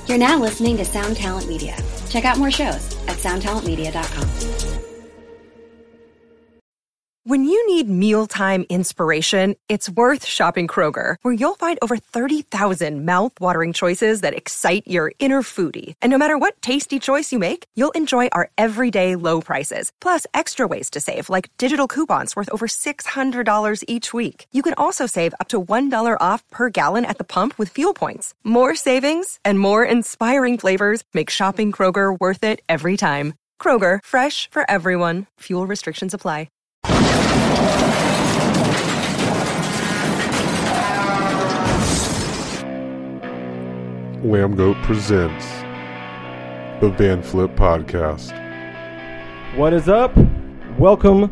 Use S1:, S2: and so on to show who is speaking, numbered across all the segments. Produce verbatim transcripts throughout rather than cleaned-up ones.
S1: You're now listening to Sound Talent Media. Check out more shows at sound talent media dot com.
S2: When you need mealtime inspiration, it's worth shopping Kroger, where you'll find over thirty thousand mouth-watering choices that excite your inner foodie. And no matter what tasty choice you make, you'll enjoy our everyday low prices, plus extra ways to save, like digital coupons worth over six hundred dollars each week. You can also save up to one dollar off per gallon at the pump with fuel points. More savings and more inspiring flavors make shopping Kroger worth it every time. Kroger, fresh for everyone. Fuel restrictions apply.
S3: Lambgoat presents the Van Flip Podcast.
S4: What is up? Welcome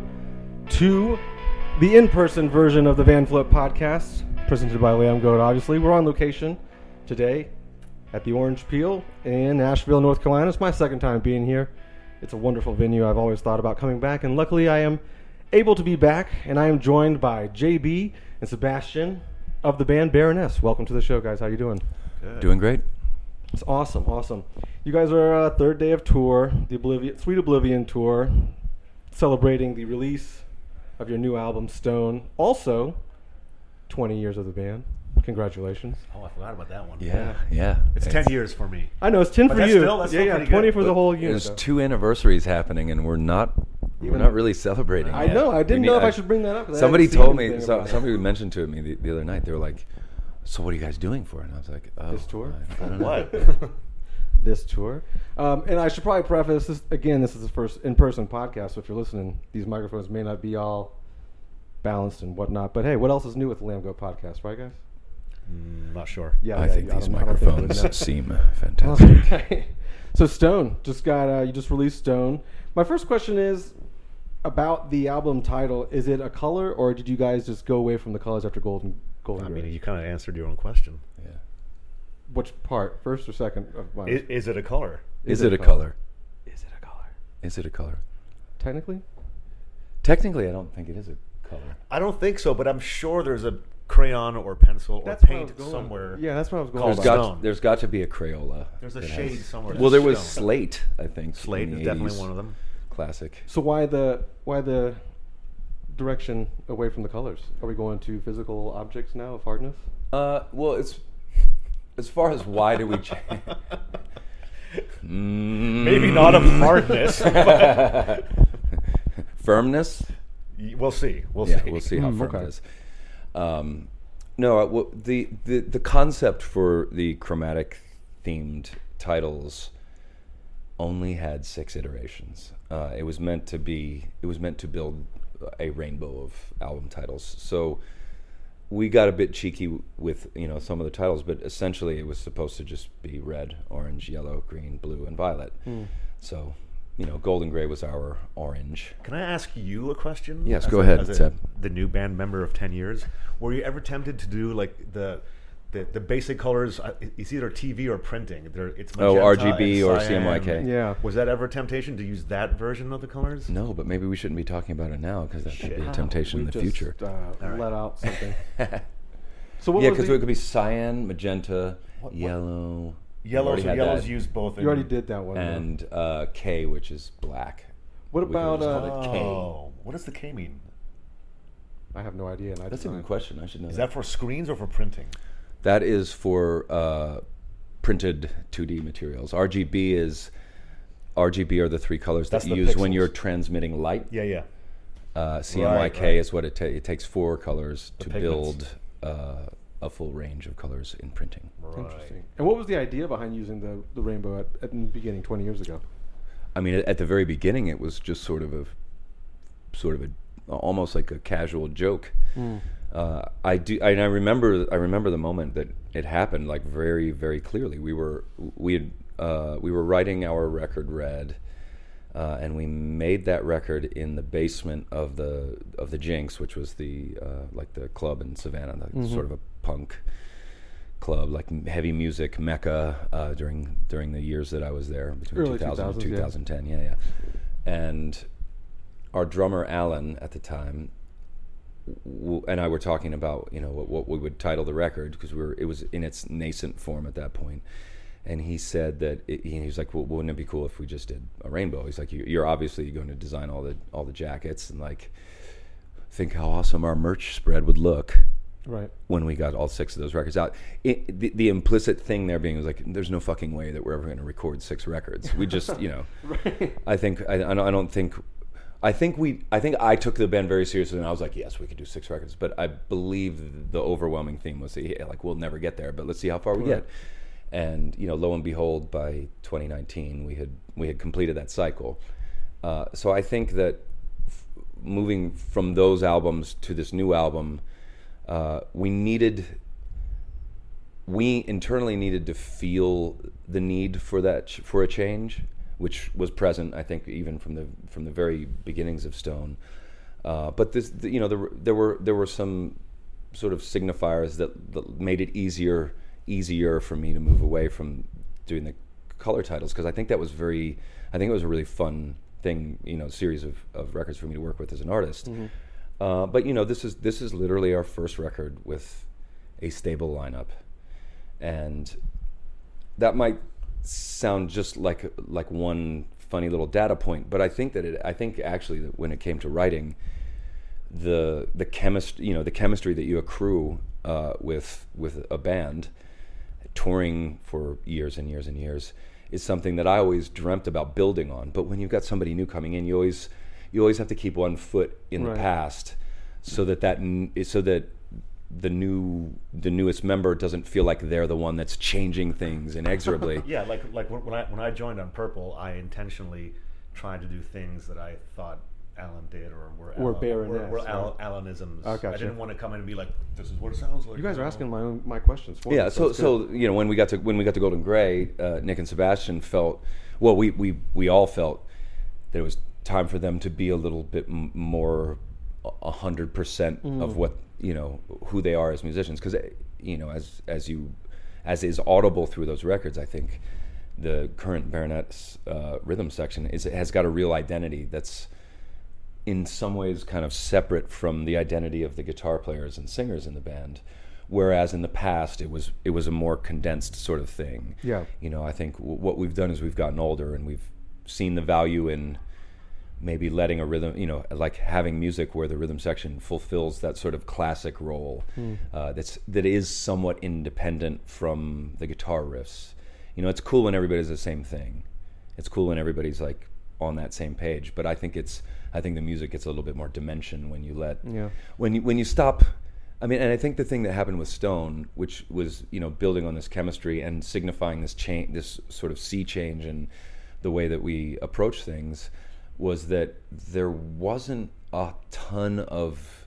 S4: to the in-person version of the Van Flip Podcast, presented by Lambgoat, obviously. We're on location today at the Orange Peel in Asheville, North Carolina. It's my second time being here. It's a wonderful venue. I've always thought about coming back, and luckily I am able to be back, and I am joined by J B and Sebastian of the band Baroness. Welcome to the show, guys. How you doing?
S5: Good. Doing great.
S4: It's awesome, awesome. You guys are uh, third day of tour, the Oblivion, Sweet Oblivion tour, celebrating the release of your new album, Stone. Also, twenty years of the band. Congratulations.
S6: Oh, I forgot about that one.
S5: Yeah, yeah.
S6: It's ten years for me.
S4: I know, it's ten
S6: But
S4: for
S6: that's
S4: you.
S6: still- that's
S4: yeah,
S6: still
S4: yeah,
S6: pretty
S4: twenty
S6: good.
S4: for the whole unit.
S5: There's
S4: though.
S5: two anniversaries happening, and we're not we're
S4: Even-
S5: not really celebrating.
S4: I
S5: yet.
S4: know, I didn't
S5: We
S4: know
S5: need-
S4: if I should bring that up. 'cause I
S5: Somebody
S4: hadn't seen
S5: told me.
S4: anything
S5: So,
S4: about it.
S5: somebody mentioned to me the, the other night. They were like, "So what are you guys doing for it?" And I was like, oh,
S4: This tour?
S5: I, I don't know.
S6: What?
S4: This tour. Um, and I should probably preface this, again, this is the first in-person podcast, so if you're listening, these microphones may not be all balanced and whatnot. But hey, what else is new with the Lambgoat Podcast, right, guys?
S6: Mm, not sure.
S4: Yeah,
S5: I
S4: yeah,
S5: think
S4: yeah,
S5: these
S4: don't know. I don't think we
S5: microphones
S4: know.
S5: seem fantastic.
S4: Okay. So Stone just got uh, you just released Stone. My first question is about the album title. Is it a color, or did you guys just go away from the colors after Golden Golden
S6: I
S4: Grey?
S6: mean, you kind of answered your own question.
S5: Yeah.
S4: Which part, first or second of mine?
S6: Is, is it a color?
S5: Is, it a color? Is it a color? Is it a color?
S4: Technically,
S5: Technically, I don't think it is a color.
S6: I don't think so, but I'm sure there's a crayon or pencil or
S4: That's what I was
S6: paint
S4: going-
S6: somewhere.
S4: Yeah, that's what I was going.
S6: Called
S5: There's
S4: about.
S5: got
S6: stone.
S5: there's got to be a Crayola.
S6: There's a
S5: that
S6: shade
S5: has-
S6: somewhere.
S5: Well, there
S6: that's
S5: was
S6: stone.
S5: Slate, I think.
S6: Slate
S5: in
S6: is
S5: the
S6: definitely
S5: eighties.
S6: one of them.
S5: Classic.
S4: So why the why the direction away from the colors? Are we going to physical objects now of hardness?
S5: Uh, well, it's as far as why do we change?
S6: Maybe not of hardness. but
S5: Firmness.
S6: y- we'll see. We'll
S5: Yeah,
S6: see.
S5: we'll see how
S4: Mm,
S5: firm
S4: okay.
S5: it is. Um, no, uh, well, the, the the concept for the chromatic themed titles only had six iterations. Uh, it was meant to be. It was meant to build a rainbow of album titles. So we got a bit cheeky with you know some of the titles, but essentially it was supposed to just be red, orange, yellow, green, blue, and violet. So you know, Golden Grey was our orange.
S6: Can I ask you a question?
S5: Yes,
S6: As
S5: go
S6: a-
S5: ahead,
S6: as a-
S5: Seb.
S6: the new band member of ten years, were you ever tempted to do like the the, the basic colors? uh, It's either T V or printing. There, it's
S5: Oh,
S6: magenta
S5: R G B
S6: and
S5: or
S6: cyan.
S5: C M Y K.
S4: Yeah.
S6: Was that ever a temptation to use that version of the colors?
S5: No, but maybe we shouldn't be talking about it now because that could be a
S6: Shit.
S5: temptation
S4: We
S5: in the
S4: just,
S5: future.
S4: Uh,
S6: All right.
S4: let out something. So what
S5: Yeah,
S4: was
S5: because
S4: the,
S5: it could be cyan, magenta,
S6: what-
S5: yellow.
S6: Yellow,
S5: Already
S6: so
S5: had
S6: yellow's
S5: that.
S6: used both. In,
S4: you already did that one. though.
S5: And uh, K, which is black.
S4: What
S5: We could
S4: about?
S5: just
S4: Uh,
S5: call it K.
S6: Oh, what does the K mean?
S4: I have no idea. And I
S5: That's a
S4: designed-
S5: good question. I should know
S6: Is
S5: that.
S6: that for screens or for printing?
S5: That is for uh, printed two D materials. R G B is R G B are the three colors
S6: That's
S5: that you
S6: the
S5: use when
S6: pixels.
S5: you're transmitting light.
S6: Yeah, yeah.
S5: Uh, C M Y K
S6: Right, right.
S5: is what it, ta- it takes four colors
S6: The
S5: to
S6: pigments.
S5: build uh, a full range of colors in printing.
S4: Interesting. And what was the idea behind using the, the rainbow at, at the beginning, twenty years ago?
S5: I mean, at, at the very beginning, it was just sort of a, sort of a, almost like a casual joke. Uh, I do, and I remember, I remember the moment that it happened, like very, very clearly. We were, we had, uh, we were writing our record Red, uh, and we made that record in the basement of the of the Jinx, which was the uh, like the club in Savannah, like
S4: Mhm.
S5: sort of a punk club, like m- heavy music mecca uh, during during the years that I was there, between
S4: Early
S5: two thousand and
S4: two thousands, yeah.
S5: twenty ten. Yeah, yeah. And our drummer Alan at the time, w- and I were talking about you know what, what we would title the record because we were it was in its nascent form at that point, and he said that it, he was like, well, wouldn't it be cool if we just did a rainbow? He's like, you're obviously going to design all the all the jackets, and like, think how awesome our merch spread would look.
S4: Right. When
S5: we got all six of those records out. It, the, the implicit thing there being was like, there's no fucking way that we're ever going to record six records. We just, you know,
S4: right.
S5: I think, I, I don't think, I think we, I think I took the band very seriously, and I was like, yes, we could do six records. But I believe the overwhelming theme was, yeah, like, we'll never get there, but let's see how far we
S4: right.
S5: get. And, you know, lo and behold, by twenty nineteen, we had, we had completed that cycle. Uh, so I think that f- moving from those albums to this new album, Uh, we needed, we internally needed to feel the need for that, ch- for a change, which was present, I think, even from the from the very beginnings of Stone. Uh, but this, the, you know, there, there were there were some sort of signifiers that, that made it easier easier for me to move away from doing the color titles, because I think that was very, I think it was a really fun thing, you know, series of, of records for me to work with as an artist. Mm-hmm. Uh, but you know, this is this is literally our first record with a stable lineup, and that might sound just like like one funny little data point, but I think that it I think actually that when it came to writing, the the chemist you know the chemistry that you accrue uh, with with a band, touring for years and years and years, is something that I always dreamt about building on. But when you've got somebody new coming in, you always you always have to keep one foot in right. the past, so that that so that the new the newest member doesn't feel like they're the one that's changing things inexorably.
S6: Yeah, like like when I when I joined on Purple, I intentionally tried to do things that I thought Alan did, or were
S4: or
S6: Alan,
S4: Baroness,
S6: were, were
S4: right?
S6: Al, Alanisms.
S4: Oh, gotcha.
S6: I didn't want to come in and be like, "This is what it sounds like."
S4: You guys
S6: you
S4: are
S6: know?
S4: asking my own, my questions. For
S5: yeah,
S4: me,
S5: so
S4: so,
S5: so you know when we got to when we got to Golden Grey, uh, Nick and Sebastian felt well. We we we all felt that it was time for them to be a little bit m- more a hundred percent of what you know who they are as musicians, because you know as as you as is audible through those records, I think the current Baroness uh, rhythm section is has got a real identity that's in some ways kind of separate from the identity of the guitar players and singers in the band, whereas in the past it was it was a more condensed sort of thing.
S4: Yeah,
S5: you know, I think w- what we've done is we've gotten older and we've seen the value in maybe letting a rhythm, you know, like having music where the rhythm section fulfills that sort of classic role mm. uh, that's that is somewhat independent from the guitar riffs. You know, it's cool when everybody's the same thing. It's cool when everybody's like on that same page. But I think it's I think the music gets a little bit more dimension when you let
S4: yeah.
S5: when you when you stop. I mean, and I think the thing that happened with Stone, which was you know building on this chemistry and signifying this change, this sort of sea change in the way that we approach things, was that there wasn't a ton of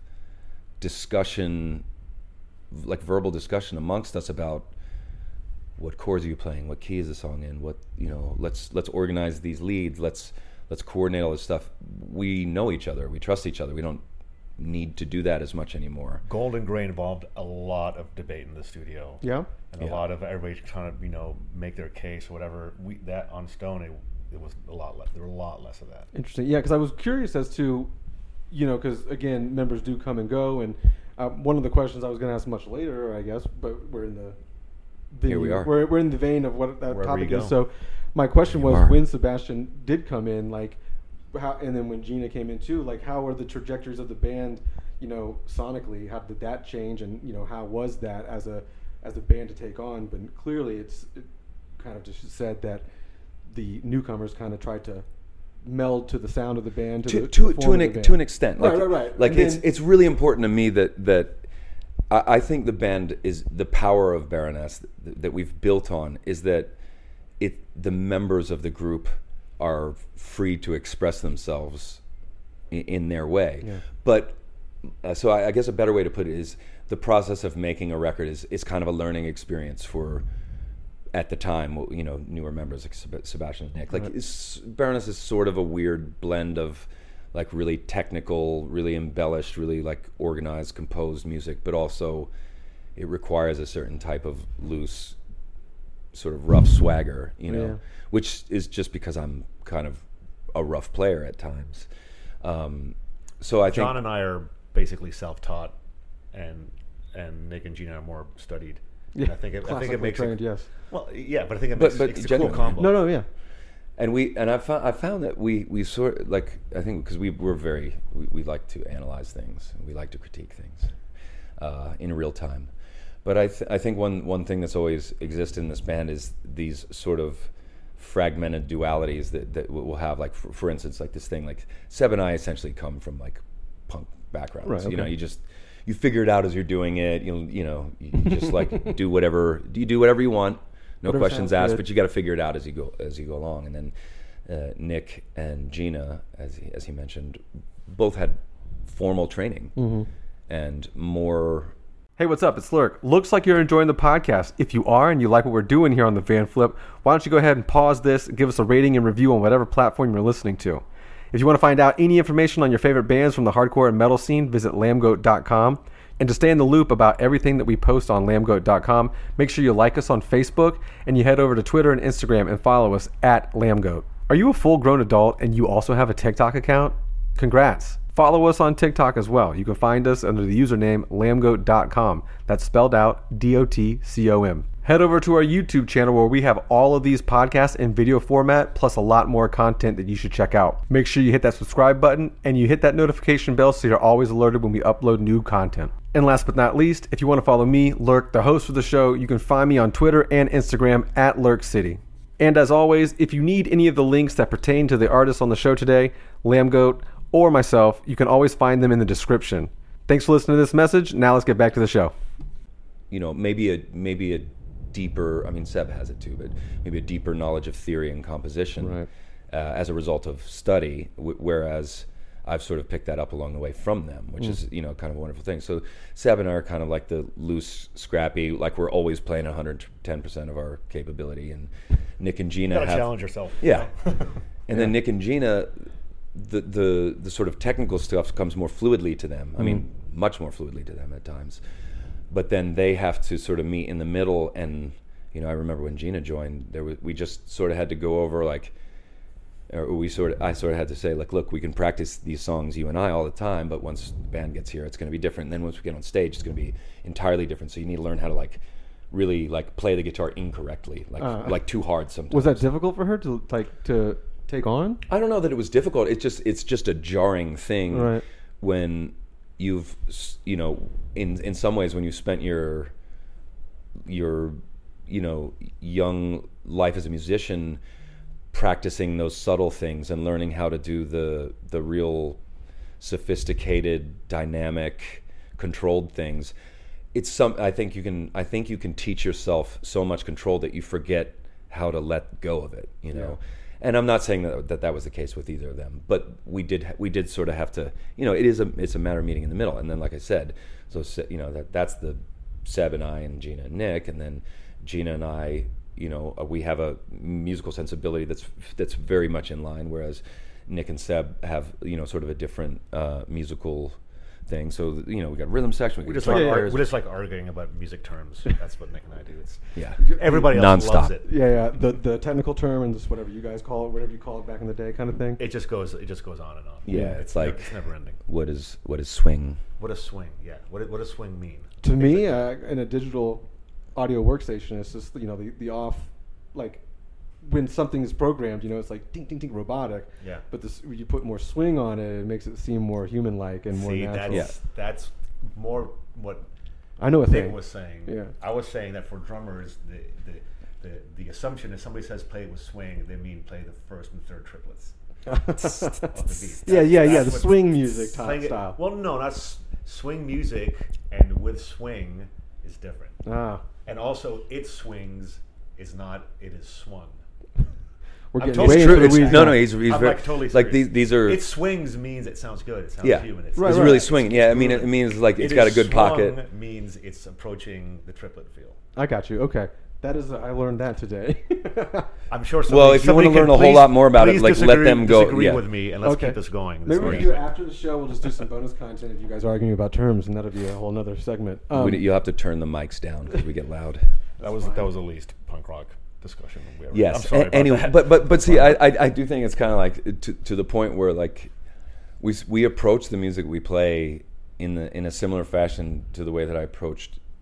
S5: discussion, like verbal discussion amongst us about what chords are you playing, what key is the song in, what you know, let's let's organize these leads, let's let's coordinate all this stuff. We know each other, we trust each other. We don't need to do that as much anymore.
S6: Golden Grey involved a lot of debate in the studio.
S4: Yeah,
S6: and
S5: yeah.
S6: a lot of everybody trying to you know make their case or whatever. We that on Stone. It, It was a lot less. There were a lot less of that.
S4: Interesting. Yeah, because I was curious as to, you know, because again, members do come and go, and uh, one of the questions I was going to ask much later, I guess, but we're in the, the
S5: here we are.
S4: We're we're in the vein of what that
S6: Wherever
S4: topic
S6: you
S4: is.
S6: go.
S4: So, my question
S5: You
S4: was
S5: are.
S4: when Sebastian did come in, like, how, and then when Gina came in too, like, how are the trajectories of the band, you know, sonically? How did that change, and you know, how was that as a as a band to take on? But clearly, it's it kind of just said that the newcomers kind of tried to meld to the sound of the band to
S5: to
S4: the,
S5: to,
S4: the
S5: to
S4: form
S5: an
S4: of the
S5: to an
S4: band.
S5: extent,
S4: Right,
S5: like,
S4: right, right.
S5: Like
S4: And
S5: it's
S4: then-
S5: it's really important to me that that I, I think the band is the power of Baroness that, that we've built on is that it the members of the group are free to express themselves in, in their way.
S4: Yeah.
S5: But uh, so I, I guess a better way to put it is the process of making a record is is kind of a learning experience for. At the time, you know, newer members like Seb- Sebastian and Nick. Like,
S4: Right.
S5: it's, Baroness is sort of a weird blend of, like, really technical, really embellished, really, like, organized, composed music, but also it requires a certain type of loose, sort of rough swagger, you know,
S4: Yeah.
S5: which is just because I'm kind of a rough player at times. Um, so I think...
S6: John and I are basically self-taught, and and Nick and Gina are more studied.
S4: Yeah,
S6: And I think it, I think it
S4: classically
S6: makes
S4: trained,
S6: it,
S4: yes.
S6: well, yeah, but I think it
S5: But-
S6: makes
S5: but
S6: it's a cool
S5: genuinely.
S6: combo.
S4: No, no, yeah.
S5: And we and I found I found that we we sort like I think because we we're very we, we like to analyze things, we like to critique things uh, in real time. But I th- I think one one thing that's always existed in this band is these sort of fragmented dualities that that we'll have. Like for, for instance, like this thing like Seb and I essentially come from like punk backgrounds.
S4: Right,
S5: You know,
S4: okay.
S5: you just you figure it out as you're doing it. You you know you just like do whatever you do whatever you want. No
S4: Whatever
S5: questions
S4: sounds
S5: asked,
S4: good.
S5: but you got to figure it out as you go as you go along. And then uh, Nick and Gina, as he, as he mentioned, both had formal training
S4: Mm-hmm.
S5: and more.
S4: Hey, what's up? It's Lurk. Looks like you're enjoying the podcast. If you are and you like what we're doing here on the Van Flip, why don't you go ahead and pause this and give us a rating and review on whatever platform you're listening to. If you want to find out any information on your favorite bands from the hardcore and metal scene, visit lambgoat dot com. And to stay in the loop about everything that we post on lambgoat dot com, make sure you like us on Facebook and you head over to Twitter and Instagram and follow us at lambgoat. Are you a full-grown adult and you also have a TikTok account? Congrats. Follow us on TikTok as well. You can find us under the username lambgoat dot com. That's spelled out D O T C O M. Head over to our YouTube channel where we have all of these podcasts in video format plus a lot more content that you should check out. Make sure you hit that subscribe button and you hit that notification bell so you're always alerted when we upload new content. And last but not least, if you want to follow me, Lurk, the host of the show, you can find me on Twitter and Instagram at Lurk City. And as always, if you need any of the links that pertain to the artists on the show today, Lambgoat, or myself, you can always find them in the description. Thanks for listening to this message. Now let's get back to the show.
S5: You know, maybe a maybe a deeper. I mean, Seb has it too, but maybe a deeper knowledge of theory and composition
S4: Right.
S5: uh, as a result of study. W- whereas I've sort of picked that up along the way from them, which is you know kind of a wonderful thing. So Seb and I are kind of like the loose, scrappy, like we're always playing one hundred ten percent of our capability, and Nick and Gina
S6: You gotta
S5: have
S6: challenge yourself.
S5: yeah, and then Nick and Gina. The, the the sort of technical stuff comes more fluidly to them. I mean, much more fluidly to them at times. But then they have to sort of meet in the middle. And you know, I remember when Gina joined, there was, we just sort of had to go over like, or we sort of I sort of had to say like, look, we can practice these songs you and I all the time, but once the band gets here, it's going to be different. And then once we get on stage, it's going to be entirely different. So you need to learn how to like really like play the guitar incorrectly, like
S4: Uh,
S5: like too hard sometimes.
S4: Was that difficult for her to like to take on?
S5: I don't know that it was difficult. It's just it's just a jarring thing
S4: Right.
S5: when you've s- you know in in some ways when you spent your your you know young life as a musician practicing those subtle things and learning how to do the the real sophisticated, dynamic, controlled things. It's some I think you can I think you can teach yourself so much control that you forget how to let go of it, you know. And I'm not saying that, that that was the case with either of them, but we did we did sort of have to, you know, it is a it's a matter of meeting in the middle. And then, like I said, so you know that that's the Seb and I and Gina and Nick, and then Gina and I, you know, uh, we have a musical sensibility that's that's very much in line, whereas Nick and Seb have, you know, sort of a different uh, musical thing. So you know, we got rhythm section, we
S6: We
S5: got
S6: just like
S5: guitar
S6: ar-
S5: players.
S6: we're just like arguing about music terms. That's what Nick and I do. It's,
S5: yeah,
S6: everybody else
S5: Nonstop.
S6: loves it.
S4: Yeah, yeah. The the technical term and just whatever you guys call it, whatever you call it back in the day, kind of thing.
S6: It just goes. It just goes on and on.
S5: Yeah, it's like-
S6: never, it's never ending.
S5: What is what is swing?
S6: What does swing? Yeah. What what does swing mean?
S4: To me, uh, in a digital audio workstation, it's just you know the the off like when something is programmed, you know, it's like ding ding ding robotic.
S6: Yeah.
S4: But this when you put more swing on it, it makes it seem more human like and more
S6: See,
S4: natural.
S6: that's that's more what
S4: I know a
S6: Nick
S4: thing.
S6: was saying.
S4: Yeah.
S6: I was saying that for drummers, the the, the the assumption is somebody says play with swing, they mean play the first and third triplets of the beat.
S4: Yeah, yeah, yeah.
S6: That's
S4: The
S6: what-
S4: swing music type
S6: playing it-
S4: style.
S6: Well, no, not s- swing music, and with swing is different.
S4: Ah,
S6: And also, it swings is not. It is swung.
S4: we're
S6: I'm
S4: getting
S6: totally
S4: way
S6: true.
S4: into the
S5: It's,
S4: weeds
S5: no,
S4: now.
S5: no, he's, he's
S6: I'm
S5: very,
S6: like totally
S5: like
S6: serious.
S5: these these are
S6: It swings means it sounds good. It sounds
S5: yeah,
S6: human. It's,
S4: Right,
S5: it's
S4: right.
S5: really
S6: it's-
S5: swinging.
S6: it's
S5: Yeah, I mean, it
S6: grooving.
S5: means like it's
S6: It
S5: got a
S6: is
S5: good
S6: swung
S5: pocket.
S6: Means it's approaching the triplet feel.
S4: I got you. Okay, that is. Uh, I learned that today.
S6: I'm sure. Somebody,
S5: Well, if you wanna
S6: somebody
S5: learn
S6: can
S5: a whole
S6: please-
S5: lot more about it,
S6: please
S5: like, let
S6: disagree-
S5: them go-
S6: Disagree
S5: yeah.
S6: with me, and let's
S4: Okay.
S6: keep this going.
S4: Maybe
S6: This
S4: we
S6: is
S4: can do it
S6: amazing.
S4: after the show. We'll just do some bonus content of you guys arguing about terms, and that'll be a whole nother segment. Um,
S5: We- you'll have to turn the mics down because we get loud.
S6: That was that was the least punk rock discussion we ever.
S5: Yes.
S6: I'm sorry
S5: a-
S6: about
S5: anyway,
S6: that.
S5: but but but see, I, I I do think it's kind of like to to the point where like we s- we approach the music we play in the in a similar fashion to the way that I approached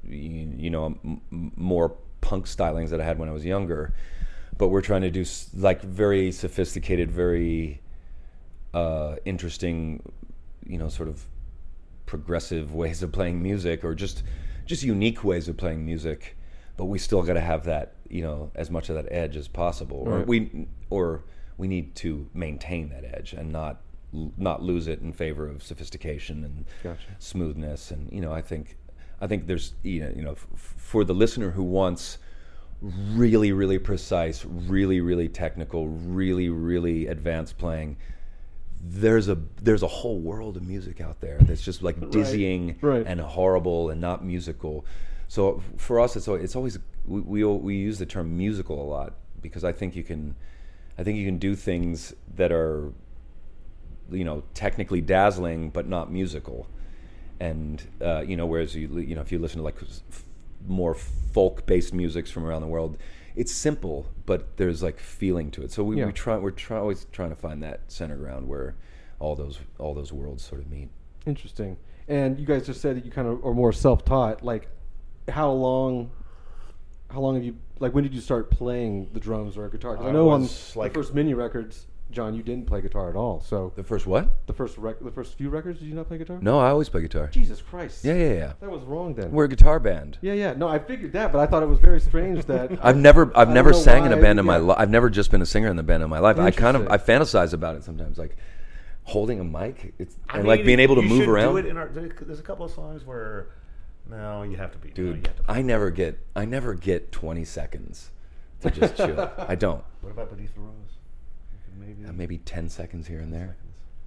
S5: you, you know m- m- more punk stylings that I had when I was younger, but we're trying to do s- like very sophisticated, very uh, interesting, you know, sort of progressive ways of playing music, or just just unique ways of playing music. But we still got to have that, you know, as much of that edge as possible, or
S4: Right.
S5: we or we need to maintain that edge and not not lose it in favor of sophistication and
S4: Gotcha.
S5: smoothness. And you know, I think I think there's you know, you know f- for the listener who wants really really precise, really really technical, really really advanced playing, there's a there's a whole world of music out there that's just like dizzying
S4: Right.
S5: and horrible and not musical. So for us, it's al- it's always we, we we use the term musical a lot, because I think you can I think you can do things that are, you know, technically dazzling but not musical. And uh, you know, whereas you you know if you listen to like f- more folk-based musics from around the world, it's simple but there's like feeling to it. So we,
S4: Yeah.
S5: we try we're try, always trying to find that center ground where all those all those worlds sort of meet.
S4: Interesting. And you guys just said that you kind of are more self-taught. Like, how long? How long have you? Like, when did you start playing the drums or guitar? 'Cause I
S6: I
S4: know on
S6: was, like-
S4: the first mini records, John, you didn't play guitar at all. So
S5: The first what?
S4: the first rec- the first few records, did you not play guitar?
S5: No, I always play guitar.
S4: Jesus Christ.
S5: Yeah, yeah, yeah.
S4: That was wrong then.
S5: We're a guitar band.
S4: yeah, yeah. No, I figured that, but I thought it was very strange that
S5: I've never, I've
S4: I
S5: never
S4: don't know
S5: sang in a
S4: why-
S5: band in my
S4: yeah.
S5: life. I've never just been a singer in the band in my life. I kind of, I
S4: Interesting.
S5: fantasize about it sometimes, like holding a mic, it's,
S6: I
S5: and
S6: mean,
S5: like being able to
S6: you
S5: move
S6: should
S5: around.
S6: Do it in our, there's a couple of songs where, no, you have to be. no, you
S5: Dude,
S6: have to be.
S5: I never get, I never get twenty seconds to just chill. I don't.
S6: What about Beneath the Rose? You could maybe.
S5: Uh, maybe ten seconds here and there.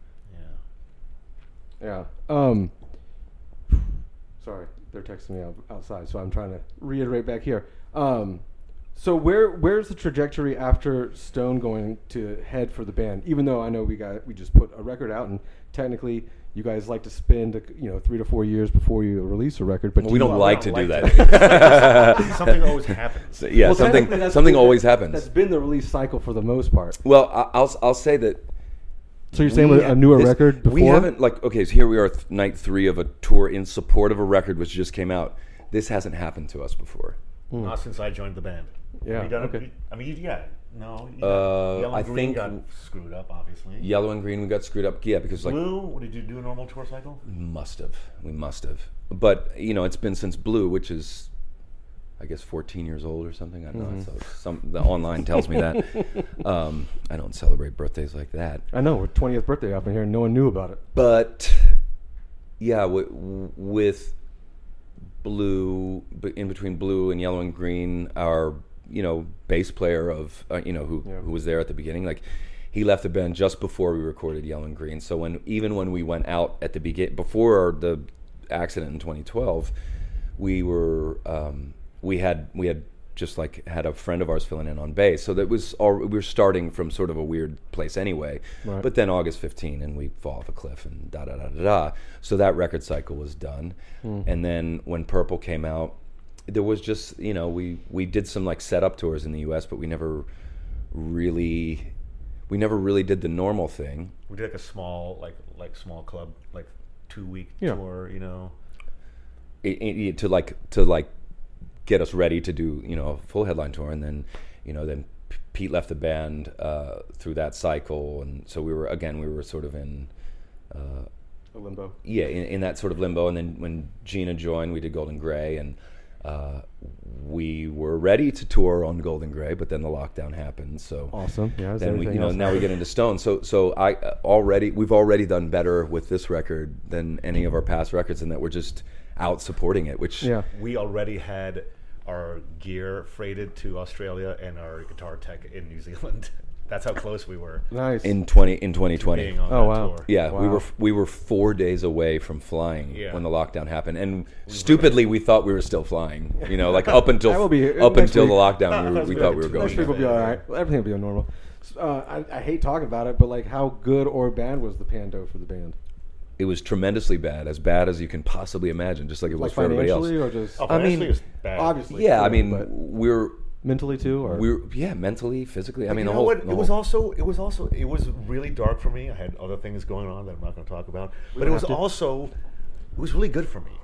S6: Yeah.
S4: Yeah. Um. Sorry, they're texting me out, outside, so I'm trying to reiterate back here. Um. So where where's the trajectory after Stone going to head for the band? Even though I know we got we just put a record out, and technically you guys like to spend you know three to four years before you release a record, but
S5: Well,
S4: do
S5: we
S4: you-
S5: don't
S6: we
S5: like
S6: don't
S5: to do
S6: like
S5: that.
S6: Something always happens.
S5: So, yeah,
S4: Well,
S5: something,
S4: technically that's
S5: something
S4: been-
S5: always
S4: that-
S5: happens.
S4: That's been the release cycle for the most part.
S5: Well, I- I'll, I'll say that.
S4: So you're saying
S5: we
S4: with a
S5: ha-
S4: newer
S5: this-
S4: record before?
S5: We haven't, like, okay, so here we are, th- night three of a tour in support of a record which just came out. This hasn't happened to us before.
S6: Not since I joined the band.
S4: Yeah,
S6: Have you done
S4: okay.
S6: it? I mean, yeah. No. You
S5: Uh,
S6: Yellow
S5: I
S6: and Green
S5: think-
S6: got screwed up, obviously.
S5: Yellow and Green, we got screwed up. Yeah, because, like,
S6: Blue, what, did you do a normal tour cycle?
S5: must have. We must have. But, you know, it's been since Blue, which is, I guess, fourteen years old or something. I don't know. So some, the online tells me that. Um, I don't celebrate birthdays like that.
S4: I know, we're twentieth birthday up in here, and no one knew about it.
S5: But yeah, w- w- with Blue, b- in between Blue and Yellow and Green, our you know bass player of uh, you know who
S4: Yeah.
S5: who was there at the beginning, like he left the band just before we recorded Yellow and Green. So when even when we went out at the begin before the accident in twenty twelve, we were um, we had we had just like had a friend of ours filling in on bass. So that was all, we were starting from sort of a weird place anyway.
S4: Right.
S5: But then August fifteenth and we fall off a cliff and da da da da da. So that record cycle was done. And then when Purple came out, there was just, you know, we, we did some like setup tours in the U S, but we never really we never really did the normal thing.
S6: We did like a small, like like small club, like two week
S4: Yeah.
S6: tour, you know.
S5: It, it, to like to like get us ready to do, you know, a full headline tour. And then, you know, then P- Pete left the band uh, through that cycle, and so we were again we were sort of in uh,
S4: A limbo.
S5: yeah in, in that sort of limbo. And then when Gina joined, we did Golden Grey, and uh, we were ready to tour on Golden Grey, but then the lockdown happened. So
S4: Awesome. Yeah. as
S5: then we,
S4: everything
S5: you know,
S4: else.
S5: now we get into Stone. So, so I uh, already we've already done better with this record than any of our past records, in that we're just out supporting it. Which
S4: Yeah.
S6: We already had our gear freighted to Australia and our guitar tech in New Zealand. That's how close we were
S4: Nice.
S5: in twenty in twenty
S6: to
S5: twenty.
S6: being on
S4: Oh,
S6: that
S4: wow.
S6: tour.
S5: Yeah, we
S4: Wow.
S5: were we were four days away from flying
S6: Yeah.
S5: when the lockdown happened, and stupidly we thought we were still flying. You know, like up until
S4: That will be-
S5: up
S4: next
S5: until the
S4: week.
S5: lockdown, we, were,
S6: That's
S5: we
S6: good.
S5: thought we were
S6: Next
S5: going.
S4: Next week will be
S6: Yeah.
S4: all right. Well, everything will be normal. Uh, I, I hate talking about it, but like, how good or bad was the Pando for the band?
S5: It was tremendously bad, as bad as you can possibly imagine, just like it was
S4: Like
S5: for everybody else.
S4: financially, or just
S6: Oh,
S5: I mean,
S6: financially it was bad.
S4: obviously?
S5: Yeah, I
S4: too,
S5: mean,
S4: but
S5: we're
S4: mentally too, or
S5: we're yeah, mentally, physically. I mean,
S6: you
S5: the
S6: know
S5: whole.
S6: what?
S5: the
S6: It was
S5: whole-
S6: also it was also it was really dark for me. I had other things going on that I'm not going to talk about. But it
S4: don't
S6: was
S4: have to.
S6: also it was really good for me.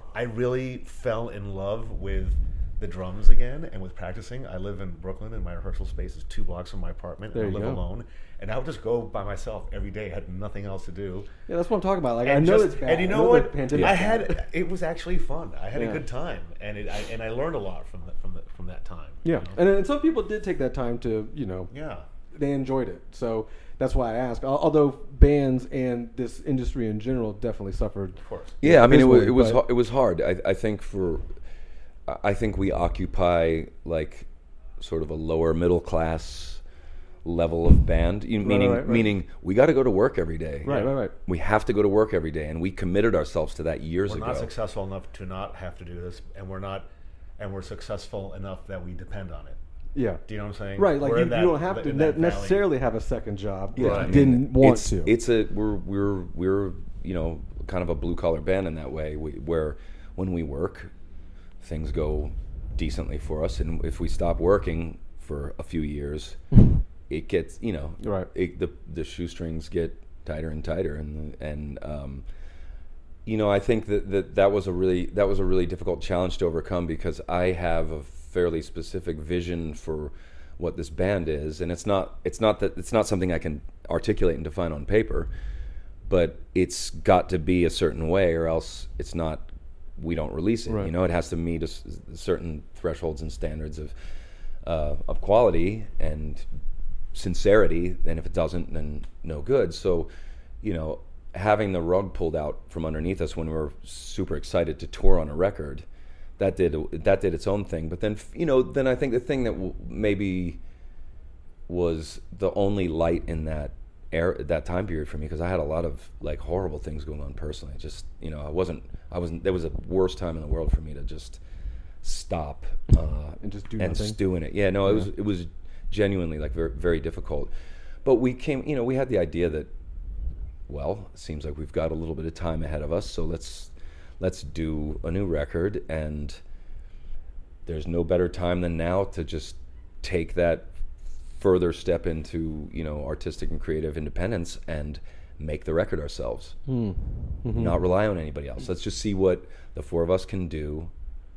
S6: I really fell in love with the drums again and with practicing. I live in Brooklyn, and my rehearsal space is two blocks from my apartment.
S4: There
S6: and I
S4: you
S6: live
S4: go.
S6: alone, and I would just go by myself every day. I had nothing else to do.
S4: Yeah, that's what I'm talking about. Like, I
S6: And
S4: know
S6: just-
S4: it's bad.
S6: And you
S4: I
S6: know
S4: the
S6: what?
S4: pandemic
S6: I
S4: is bad.
S6: had it was actually fun. I had
S4: Yeah.
S6: a good time, and it I, and I learned a lot from the, from the, from that time.
S4: Yeah,
S6: you know?
S4: and, and some people did take that time to, you know,
S6: yeah.
S4: they enjoyed it. So that's why I ask. Al- Although bands and this industry in general definitely suffered.
S6: Of course.
S5: Yeah, I mean, it, wa-
S4: Visually,
S5: it was
S4: but-
S5: har- it was hard. I, I think for, I think we occupy like sort of a lower middle class level of band, you- meaning
S4: right, right.
S5: meaning we got to go to work every day.
S4: Right, right, right.
S5: We have to go to work every day, and we committed ourselves to that years
S6: We're
S5: ago.
S6: not successful enough to not have to do this, and we're not, and we're successful enough that we depend on it.
S4: Yeah.
S6: Do you know what I'm saying?
S4: Right, like
S6: We're
S4: you,
S6: in that-
S4: you don't have to
S6: in
S4: ne-
S6: that valley.
S4: necessarily have a second job.
S5: Yeah,
S4: if
S5: I
S4: you
S5: mean,
S4: didn't want
S5: it's,
S4: to.
S5: It's a we're we're we're you know kind of a blue collar band in that way, we, where when we work, things go decently for us, and if we stop working for a few years, it gets you know
S4: Right.
S5: it, the the shoestrings get tighter and tighter, and and um, you know I think that, that that was a really that was a really difficult challenge to overcome, because I have a fairly specific vision for what this band is, and it's not it's not that it's not something I can articulate and define on paper, but it's got to be a certain way, or else it's not. We don't release it.
S4: Right.
S5: You know, it has to meet a s certain thresholds and standards of uh, of quality and sincerity. And if it doesn't, then no good. So, you know, having the rug pulled out from underneath us when we were super excited to tour on a record, that did that did its own thing. But then, you know, then I think the thing that w maybe was the only light in that era, that time period for me, because I had a lot of like horrible things going on personally. Just, you know, I wasn't, I wasn't. There was a worse time in the world for me to just stop uh,
S4: And just do
S5: and
S4: nothing?
S5: stew in it. Yeah, no, it was it was genuinely like very very difficult. But we came, you know, we had the idea that, well, it seems like we've got a little bit of time ahead of us, so let's let's do a new record, and there's no better time than now to just take that further step into, you know, artistic and creative independence and make the record ourselves.
S4: Hmm. Mm-hmm.
S5: Not rely on anybody else. Let's just see what the four of us can do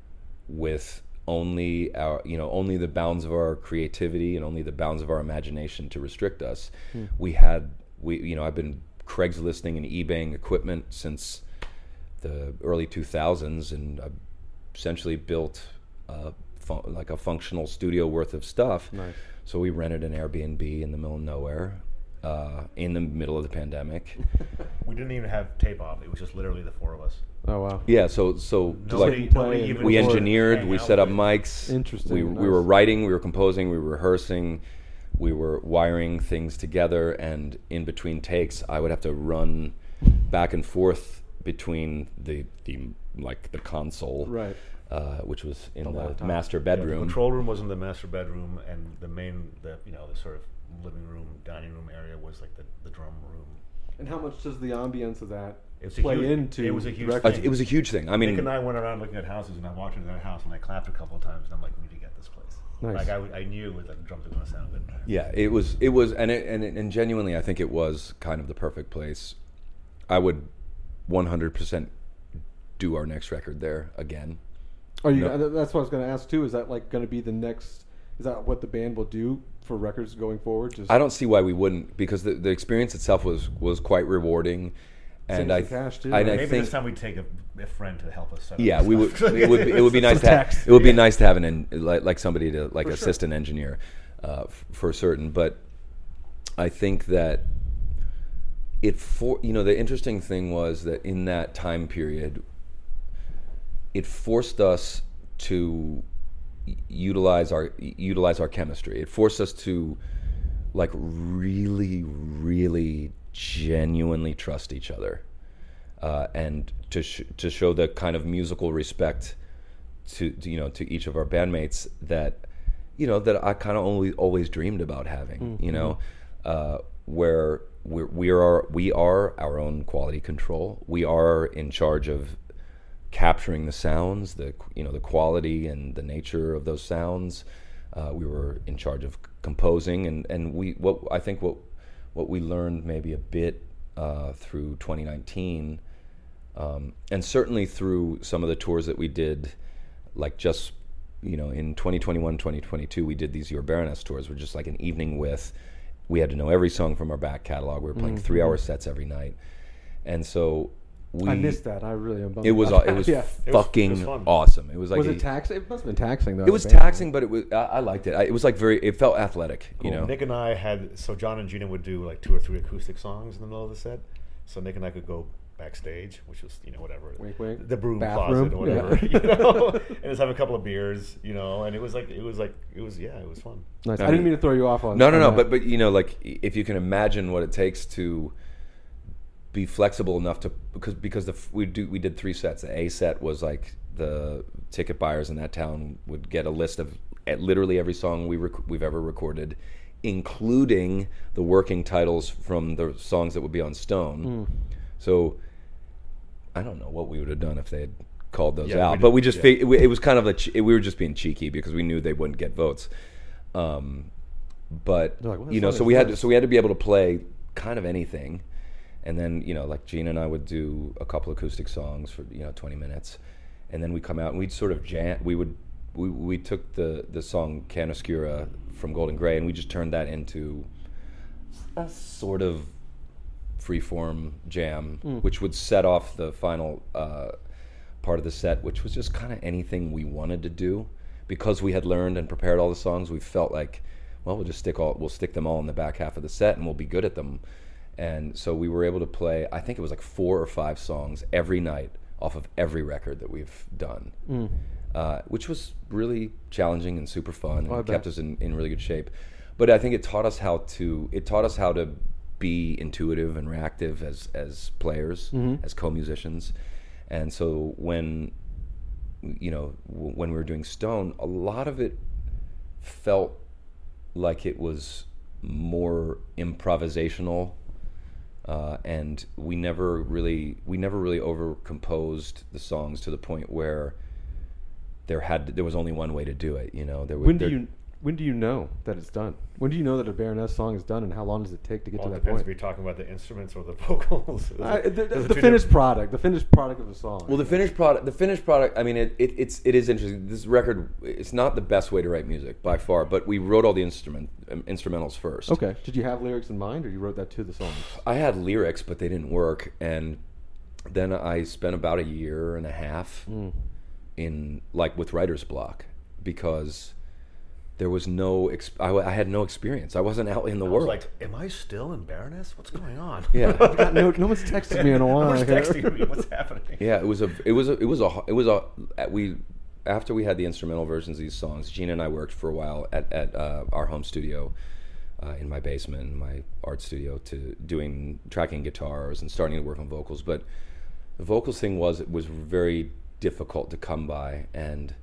S5: with only our, you know, only the bounds of our creativity and only the bounds of our imagination to restrict us.
S4: Hmm.
S5: We had, we, you know, I've been Craigslisting and eBaying equipment since the early two thousands, and I've essentially built uh, fun- like a functional studio worth of stuff.
S4: Nice.
S5: So we rented an Airbnb in the middle of nowhere, uh, in the middle of the pandemic.
S6: We didn't even have tape off. It was just literally the four of us.
S4: Oh, wow.
S5: Yeah, so so
S6: Nobody,
S5: like
S6: nobody
S4: we
S6: even
S5: we
S6: wanted to
S5: engineered,
S6: hang
S5: we
S6: out
S5: set up
S6: with.
S5: mics.
S4: Interesting,
S5: We
S4: nice.
S5: we were writing, we were composing, we were rehearsing, we were wiring things together, and in between takes, I would have to run back and forth between the the like the console,
S4: Right.
S5: uh, which was in
S4: A
S5: the
S4: lot of time.
S5: master
S6: Yeah, the
S5: bedroom.
S6: control room was in the master bedroom, and the main, the you know, the sort of living room, dining room area was like the, the drum room.
S4: And how much does the ambience of that
S6: It's a
S4: play
S6: huge-
S4: into
S6: it was a huge
S4: the
S5: Uh,
S4: record?
S6: thing.
S5: it was a huge thing. I
S6: Nick
S5: mean,
S6: and I went around looking at houses, and I walked into that house, and I clapped a couple of times, and I'm like, we need to get this place.
S4: Nice.
S6: Like I, w- I knew that the drums were going to sound good.
S5: yeah, it was it was, and it, and it, and genuinely, I think it was kind of the perfect place. I would one hundred percent do our next record there again.
S4: Are you?
S5: No.
S4: th- That's what I was going to ask too. Is that like going to be the next? Is that what the band will do for records going forward? Just
S5: I don't see why we wouldn't, because the, the experience itself was was quite rewarding, and
S4: Saves
S5: I
S4: the cash, too,
S5: and
S4: right?
S5: I
S6: Maybe
S5: think
S6: this time we'd take a, a friend to help us set up
S5: yeah,
S6: the
S5: we would.
S6: stuff.
S5: It would be, it would be nice
S6: Some
S5: to have,
S6: text.
S5: it would be
S6: Yeah.
S5: nice to have an en, like, like somebody to like
S6: For
S5: assist
S6: sure.
S5: an engineer, uh, f- for certain. But I think that it for you know the interesting thing was that in that time period, it forced us to u- utilize our utilize our chemistry. It forced us to like really, really genuinely trust each other, uh, and to sh- to show the kind of musical respect to, to you know to each of our bandmates that you know that I kind of only always dreamed about having.
S4: Mm-hmm.
S5: You know, uh, where we're, we are we are our own quality control. We are in charge of capturing the sounds, the you know the quality and the nature of those sounds. Uh, we were in charge of c- composing, and, and we what I think what what we learned maybe a bit uh, through twenty nineteen Um, and certainly through some of the tours that we did, like just, you know, in twenty twenty-one, twenty twenty-two, we did these Your Baroness tours, which just like an evening with, we had to know every song from our back catalog. We were playing
S4: Mm-hmm.
S5: three-hour sets every night. And so we...
S4: I missed that. I really am bummed
S5: It was
S4: about
S5: it was
S4: that. Yeah.
S5: fucking
S6: It was fun.
S5: awesome. It was like
S4: Was
S5: a-
S4: it taxing? It must have been taxing though.
S5: It was
S4: the band.
S5: taxing, but it was I, I liked it. I, it was like very. It felt athletic, you know.
S6: Nick and I had so John and Gina would do like two or three acoustic songs in the middle of the set. So Nick and I could go backstage, which was you know whatever
S4: Wink, wink.
S6: the broom
S4: Bathroom,
S6: closet or whatever,
S4: yeah.
S6: you know, and just have a couple of beers, you know, and it was like it was like it was yeah, it was fun.
S4: Nice.
S5: I
S4: I, didn't
S5: mean-
S4: mean to throw you off on.
S5: No, no,
S4: on
S5: no.
S4: that.
S5: But but you know, like if you can imagine what it takes to be flexible enough to because because the f- we do we did three sets. The A set was like the ticket buyers in that town would get a list of at literally every song we rec- we've ever recorded, including the working titles from the songs that would be on Stone. So I don't know what we would have done if they had called those
S6: Yeah, we
S5: out,
S6: did-
S5: but we just
S6: yeah.
S5: fig- it, it was kind of like ch- we were just being cheeky because we knew they wouldn't get votes. Um, but
S4: They're like, "What
S5: you know,
S4: song
S5: so
S4: is
S5: we had to,
S4: this?"
S5: so we had to be able to play kind of anything, and then you know, like Gina and I would do a couple acoustic songs for you know twenty minutes, and then we come out and we'd sort of jam. We would we we took the the song Canascura from Golden Grey and we just turned that into a sort of freeform jam,
S4: Mm.
S5: which would set off the final uh, part of the set, which was just kind of anything we wanted to do. Because we had learned and prepared all the songs, we felt like, well, we'll just stick all we'll stick them all in the back half of the set, and we'll be good at them. And so we were able to play, I think it was like four or five songs every night off of every record that we've done,
S4: Mm.
S5: uh, which was really challenging and super fun,
S4: Oh, I
S5: and
S4: bet.
S5: kept us in, in really good shape. But I think it taught us how to it taught us how to be intuitive and reactive as as players,
S4: Mhm.
S5: as co-musicians. And so when you know w- when we were doing Stone, a lot of it felt like it was more improvisational, uh, and we never really we never really overcomposed the songs to the point where there had there was only one way to do it. You know, there was
S4: When do you when do you know that it's done? When do you know that a Baroness song is done, and how long does it take to get
S6: Well,
S4: to
S6: it
S4: that
S6: depends
S4: point?
S6: if you're talking about the instruments or the vocals. Those
S4: I,
S6: are-
S4: the
S6: those
S4: the,
S6: are
S4: the
S6: two
S4: finished
S6: different-
S4: product, the finished product of the song.
S5: Well, the finished product, the finished product. I mean, it, it it's it is interesting. This record, it's not the best way to write music by far, but we wrote all the instrument um, instrumentals first.
S4: Okay. Did you have lyrics in mind, or you wrote that to the songs?
S5: I had lyrics, but they didn't work, and then I spent about a year and a half
S4: Mm.
S5: in like with writer's block because there was no. Exp- I, I had no experience. I wasn't out in the
S6: I
S5: world.
S6: was like, am I still in Baroness? What's going on?
S5: Yeah.
S4: God, no, no one's texted me in a while.
S6: No one's
S4: here.
S6: texting me. What's happening?
S5: Yeah, it was a, it was a, it was a, it was a. At we, after we had the instrumental versions of these songs, Gina and I worked for a while at at uh, our home studio, uh, in my basement, in my art studio, to doing tracking guitars and starting to work on vocals. But the vocals thing was it was very difficult to come by, and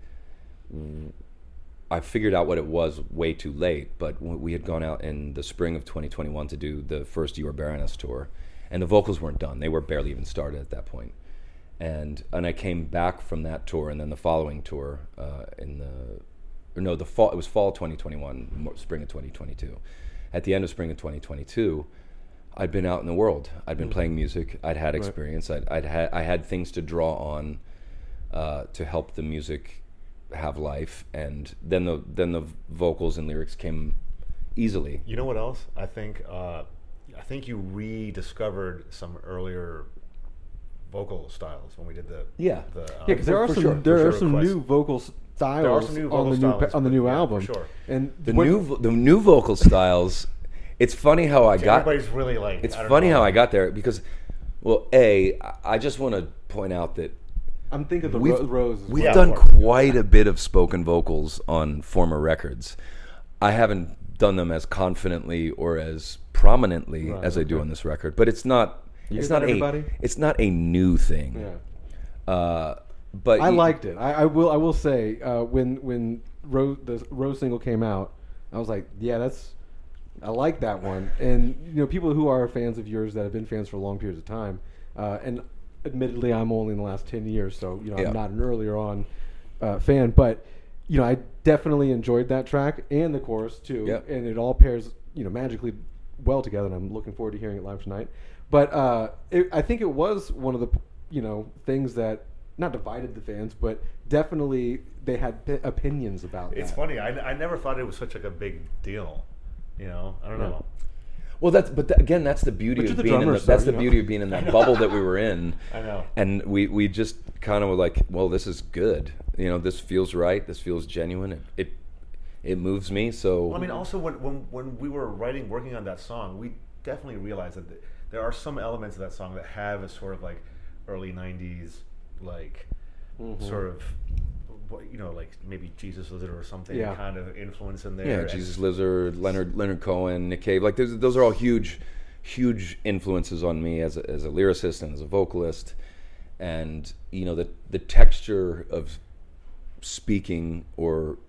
S5: I figured out what it was way too late. But we had gone out in the spring of twenty twenty-one to do the first Your Baroness tour, and the vocals weren't done. They were barely even started at that point. And and I came back from that tour, and then the following tour uh, in the, or no, the fall. It was fall twenty twenty-one, mo- spring of twenty twenty-two. At the end of spring of twenty twenty-two, I'd been out in the world. I'd been playing music. I'd had experience. I'd, I'd had I had things to draw on uh, to help the music have life, and then the then the vocals and lyrics came easily.
S6: You know what else? I think uh, I think you rediscovered some earlier vocal styles when we did the
S5: Yeah.
S6: the, uh,
S4: Yeah, because there
S5: For-
S4: are
S5: for
S4: some
S5: sure,
S4: there
S6: for
S4: are
S6: sure,
S4: some
S6: Quest.
S4: new vocal styles
S6: There are some new
S4: on
S6: vocal
S4: the new
S6: styles,
S4: on the
S6: but
S4: new
S6: yeah, for
S4: album.
S6: sure.
S4: And
S5: The
S4: what-
S5: new vo- the new vocal styles. It's funny how I got.
S6: Everybody's really like.
S5: It's
S6: I don't
S5: funny
S6: know.
S5: how I got there because, well, a I- I just want to point out that
S4: I'm thinking of the
S5: we've,
S4: ro- Rose. as
S5: we've
S6: Yeah,
S5: done
S6: of course.
S5: quite a bit of spoken vocals on former records. I haven't done them as confidently or as prominently
S4: Right,
S5: as I do
S4: okay.
S5: on this record, but it's not.
S4: You
S5: it's
S4: hear
S5: not
S4: that,
S5: a.
S4: everybody?
S5: It's not a new thing.
S4: Yeah.
S5: Uh, but
S4: I
S5: y-
S4: liked it. I, I will. I will say uh, when when Rose, the Rose single came out, I was like, yeah, that's. I like that one. And you know, people who are fans of yours that have been fans for long periods of time, uh, and admittedly, I'm only in the last ten years, so you know,
S5: Yeah.
S4: I'm not an earlier on uh, fan, but you know, I definitely enjoyed that track and the chorus too,
S5: Yeah.
S4: and it all pairs you know magically well together. And I'm looking forward to hearing it live tonight. But uh, it, I think it was one of the you know, things that not divided the fans, but definitely they had p- opinions about
S6: It's
S4: that.
S6: funny. I, I never thought it was such like a big deal. You know, I don't
S4: Yeah.
S6: know.
S5: Well, that's but th- again, that's the beauty
S4: But you're
S5: of
S4: the
S5: being in the,
S4: drummer, so,
S5: that's the
S4: you know.
S5: beauty of being in that bubble that we were in.
S6: I know.
S5: And we, we just kind of were like, well, this is good. You know, this feels right. This feels genuine. It it, it moves me. So
S6: Well, I mean, also when, when when we were writing, working on that song, we definitely realized that th- there are some elements of that song that have a sort of like early nineties, like
S4: Mm-hmm.
S6: sort of, what- you know, like maybe Jesus Lizard or something
S4: Yeah.
S6: kind of influence in there.
S5: yeah,
S6: And-
S5: Jesus Lizard, Leonard Leonard Cohen, Nick Cave, like those those are all huge, huge influences on me as a, as a lyricist and as a vocalist, and you know the the texture of speaking or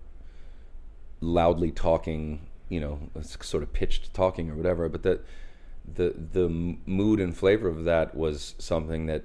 S5: loudly talking, you know, it's sort of pitched talking or whatever, but that the the m- mood and flavor of that was something that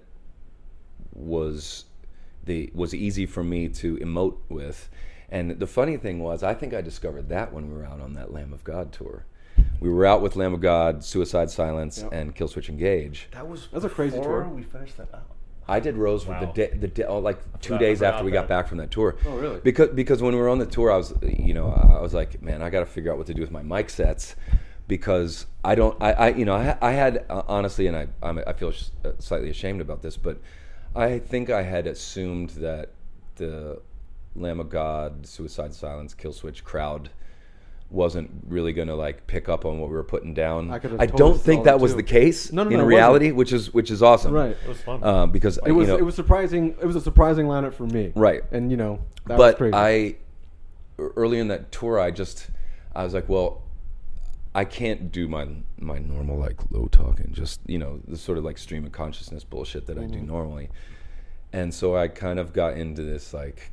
S5: was the was easy for me to emote with. And the funny thing was, I think I discovered that when we were out on that Lamb of God tour. We were out with Lamb of God, Suicide Silence,
S4: Yep.
S5: and Killswitch Engage.
S6: that was
S4: That's a crazy
S6: before
S4: tour.
S6: we finished that out.
S5: I did Rose
S6: Wow.
S5: the day, the day, oh, like two
S6: forgot-
S5: days
S6: I
S5: after
S6: forgot
S5: we got
S6: that.
S5: back from that tour.
S4: Oh, really?
S5: Because because when we were on the tour, I was, you know, I was like, man, I got to figure out what to do with my mic sets, because I don't, I, I you know, I, I had uh, honestly, and I, I'm, I feel sh- uh, slightly ashamed about this, but I think I had assumed that the Lamb of God, Suicide Silence, Killswitch crowd wasn't really going to like pick up on what we were putting down.
S4: I could've
S5: I
S4: totally
S5: don't
S4: saw
S5: think
S4: that
S5: that was
S4: too.
S5: the case
S4: No, no,
S5: in
S4: no, it
S5: reality, which is which is awesome.
S4: Right.
S6: It was fun.
S5: Um, because
S4: It was
S5: you know,
S4: it was surprising. It was a surprising lineup for me.
S5: Right.
S4: And you know, that was
S5: but
S4: crazy.
S5: I early in that tour, I just I was like, well, I can't do my my normal like low talking, just you know the sort of like stream of consciousness bullshit that I do normally, and so I kind of got into this like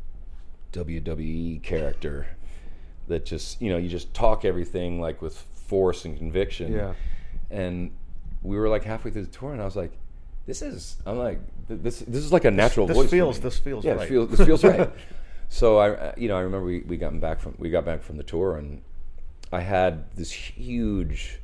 S5: W W E character that just you know you just talk everything like with force and conviction.
S4: Yeah.
S5: And we were like halfway through the tour, and I was like, this is I'm like th- this this is like a natural
S6: this
S5: voice. for
S6: feels-
S5: me.
S6: this feels
S5: yeah,
S6: right.
S5: This feels, this feels right. So I, uh, you know, I remember we, we got back from we got back from the tour, and I had this huge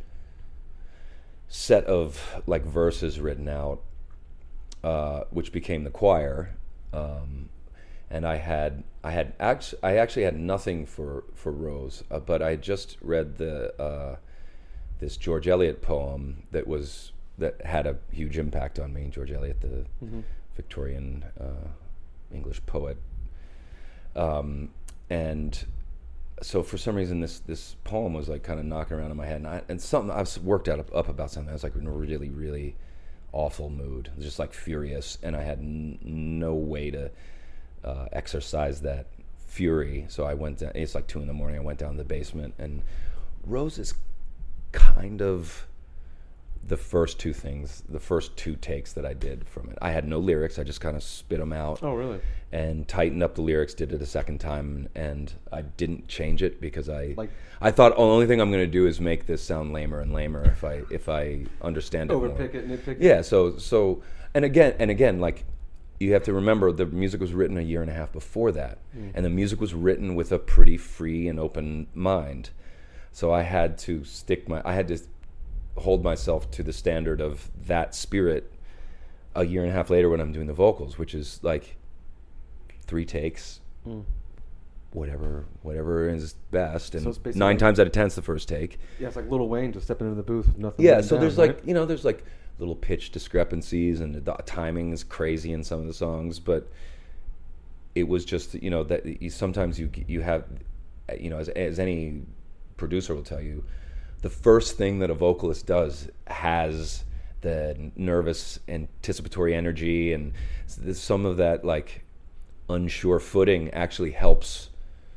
S5: set of like verses written out, uh, which became the choir, um, and I had I had act- I actually had nothing for for Rose, uh, but I just read the uh, this George Eliot poem that was that had a huge impact on me. George Eliot, the Victorian uh, English poet. Um, and so for some reason this this poem was like kind of knocking around in my head, and, I, and something I was worked out up, up about something. I was like in a really really awful mood, just like furious, and I had n- no way to uh, exercise that fury. So I went down. It's like two in the morning. I went down to the basement, and Rose is kind of the first two things, the first two takes that I did from it. I had no lyrics. I just kind of spit them out.
S4: Oh, really?
S5: And tightened up the lyrics, did it a second time, and I didn't change it because I
S4: Like-
S5: I thought, oh, the only thing I'm going to do is make this sound lamer and lamer if I if I understand it more.
S4: Overpick it, nitpick it.
S5: Yeah, so so and again and again like you have to remember the music was written a year and a half before that, and the music was written with a pretty free and open mind. So I had to stick my I had to hold myself to the standard of that spirit a year and a half later when I'm doing the vocals, which is like three takes, whatever whatever is best, and
S4: So it's basically
S5: nine
S4: like-
S5: times out of ten it's the first take.
S4: Yeah, it's like Lil Wayne just stepping into the booth with nothing.
S5: Yeah,
S4: written
S5: so
S4: down,
S5: there's
S4: right?
S5: like you know there's like little pitch discrepancies, and the timing is crazy in some of the songs, but it was just you know that you, sometimes you you have you know as as any producer will tell you, the first thing that a vocalist does has the nervous anticipatory energy, and s- some of that like unsure footing actually helps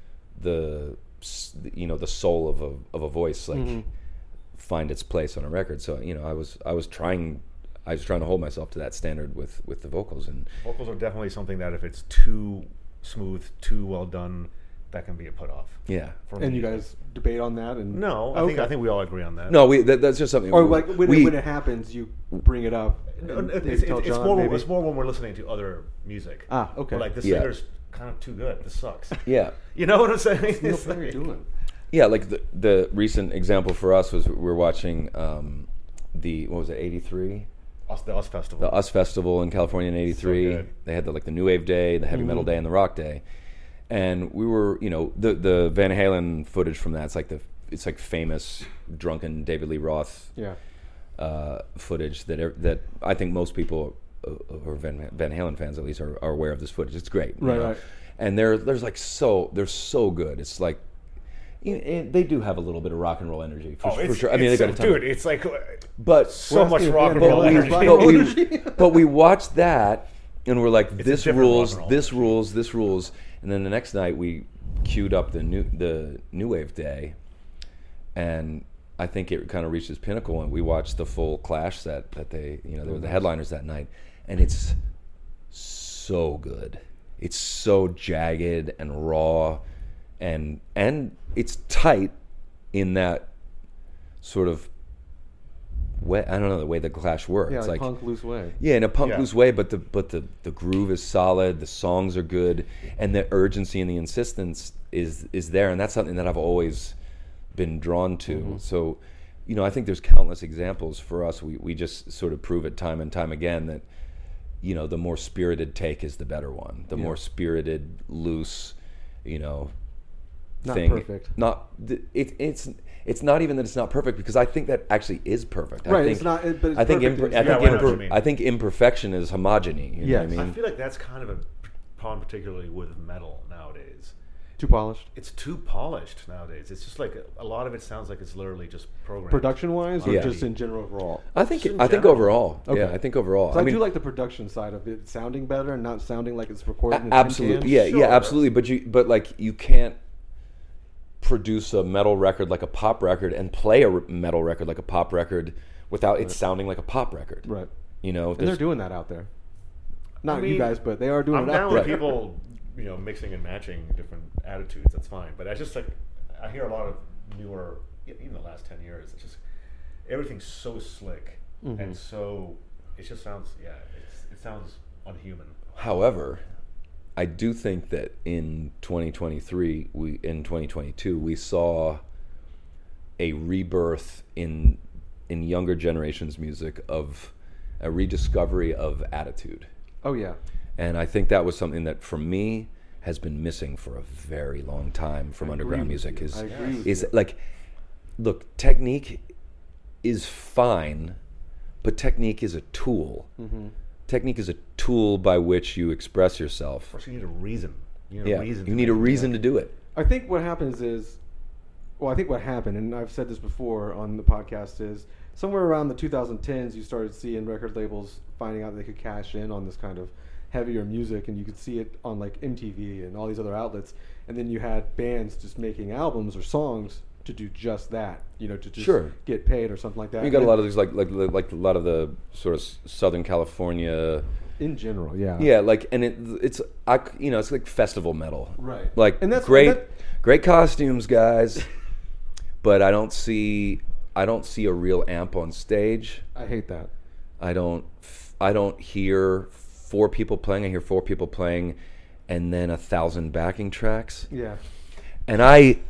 S5: the s- you know the soul of a of a voice like find its place on a record. So you know I was I was trying I was trying to hold myself to that standard with with the vocals, and
S6: Vocals are definitely something that if it's too smooth, too well done, that can be a put off.
S5: yeah.
S6: For
S4: And
S6: me.
S4: you guys debate on that, and
S6: No, I think
S4: Okay.
S6: I think we all agree on that.
S5: No, we that, that's just something.
S4: or
S5: we,
S4: like when,
S5: we,
S4: it, when it happens, you bring it up.
S6: No,
S4: and
S6: it's,
S4: maybe
S6: it's,
S4: tell
S6: it's
S4: John,
S6: more.
S4: maybe.
S6: It's more when we're listening to other music.
S4: Ah, okay.
S6: We're like this
S5: Yeah.
S6: singer's kind of too good. This sucks.
S5: yeah.
S6: You know what I'm saying?
S4: Neil
S6: It's
S4: Perry
S6: like-
S4: doing.
S5: Yeah, like the the recent example for us was we were watching um, the what was it eighty-three
S6: Us, the Us Festival.
S5: the Us Festival in California in eighty-three.
S6: good.
S5: They had the, like the New Wave Day, the Heavy Metal Day, and the Rock Day. And we were, you know, the the Van Halen footage from that. It's like the it's like famous drunken David Lee Roth
S4: Yeah.
S5: uh, footage that er, that I think most people, uh, or Van, Van Halen fans at least, are, are aware of this footage. It's great, you
S4: Right,
S5: know?
S4: right.
S5: And they're there's like so they're so good. It's like. You know, and they do have a little bit of rock and roll energy for,
S6: Oh,
S5: for
S6: it's,
S5: sure. I mean, they
S6: it's,
S5: got a ton.
S6: dude, it's like uh,
S5: but
S6: so
S4: We're
S6: much
S4: asking
S6: rock and
S4: Van
S6: roll
S4: Halen
S6: energy.
S4: rock and
S5: but
S4: roll
S5: we,
S4: energy.
S5: but we watched that and we're like,
S6: a
S5: this
S6: different
S5: rules,
S6: rock and roll.
S5: this rules, this rules. And then the next night we queued up the new the New Wave Day, and I think it kind of reached its pinnacle. And we watched the full Clash set that they, you know, they were the headliners that night, and it's so good. It's so jagged and raw, and and it's tight in that sort of way. I don't know the way the Clash works.
S4: Yeah, like,
S5: like
S4: punk loose way.
S5: yeah, in a punk
S6: Yeah.
S5: loose way, but the but the, the groove is solid, the songs are good, and the urgency and the insistence is is there, and that's something that I've always been drawn to.
S4: Mm-hmm.
S5: So, you know, I think there's countless examples for us. We we just sort of prove it time and time again that, you know, the more spirited take is the better one. The
S4: Yeah.
S5: more spirited, loose, you know,
S4: Not
S5: thing.
S4: perfect.
S5: Not th- it, it's it's not even that it's not perfect, because I think that actually is perfect. I
S4: Right,
S5: think,
S4: it's not- it- but it's
S5: I think
S4: perfect
S5: imper-
S4: is-
S5: I
S6: Yeah,
S5: think
S6: I know what
S5: imper-
S6: you mean.
S5: I think imperfection is homogeny. You know
S4: Yes.
S5: what I
S6: I
S5: mean?
S6: feel like that's kind of a problem, particularly with metal nowadays.
S4: Too polished.
S6: It's too polished nowadays. It's just like a, a lot of it sounds like it's literally just programmed.
S4: Production wise, or
S5: Yeah.
S4: just in general overall?
S5: I think
S6: in
S5: I think
S6: general.
S5: overall.
S4: Okay.
S5: Yeah, I think overall.
S4: So I,
S5: I mean,
S4: do like the production side of it sounding better and not sounding like it's recorded
S5: a-
S4: in a tin
S5: absolutely.
S4: can.
S5: Yeah,
S6: Sure.
S5: yeah, absolutely. But you but like you can't produce a metal record like a pop record and play a r- metal record like a pop record without it sounding like a pop record.
S4: Right.
S5: You know,
S4: And they're
S5: there's-
S4: doing that out there. Not
S6: I mean,
S4: you guys, but they are doing
S6: I'm
S4: it
S6: down
S4: out
S6: with
S4: there.
S6: people, you know, mixing and matching different attitudes. That's fine. But I just like I hear a lot of newer, even the last ten years. It's just everything's so slick
S4: Mm-hmm.
S6: and so it just sounds yeah. It's, it sounds unhuman.
S5: However, I do think that in twenty twenty-three, we in twenty twenty-two, we saw a rebirth in in younger generations' music of a rediscovery of attitude.
S4: Oh yeah.
S5: And I think that was something that, for me, has been missing for a very long time from
S4: I agree
S5: underground
S4: with
S5: music.
S4: you.
S5: Is
S4: I agree with
S5: is
S4: you.
S5: like, look, technique is fine, but technique is a tool.
S4: Mm-hmm.
S5: Technique is a tool by which you express yourself.
S6: First, you need a reason. You need
S5: Yeah,
S6: a reason.
S5: you
S6: to
S5: need a
S6: make it.
S5: reason to do it.
S4: I think what happens is, well, I think what happened, and I've said this before on the podcast, is somewhere around the twenty tens, you started seeing record labels finding out they could cash in on this kind of heavier music, and you could see it on like M T V and all these other outlets. And then you had bands just making albums or songs to do just that, you know, to just
S5: Sure.
S4: get paid or something like that.
S5: You got a
S4: And
S5: lot of these, like like like a lot of the sort of Southern California.
S4: in general, yeah,
S5: Yeah, like, and it it's I you know it's like festival metal,
S4: Right.
S5: Like,
S4: And that's-
S5: great,
S4: that-
S5: great costumes, guys. But I don't see I don't see a real amp on stage.
S4: I hate that.
S5: I don't I don't hear four people playing. I hear four people playing, and then a thousand backing tracks.
S4: Yeah,
S5: And I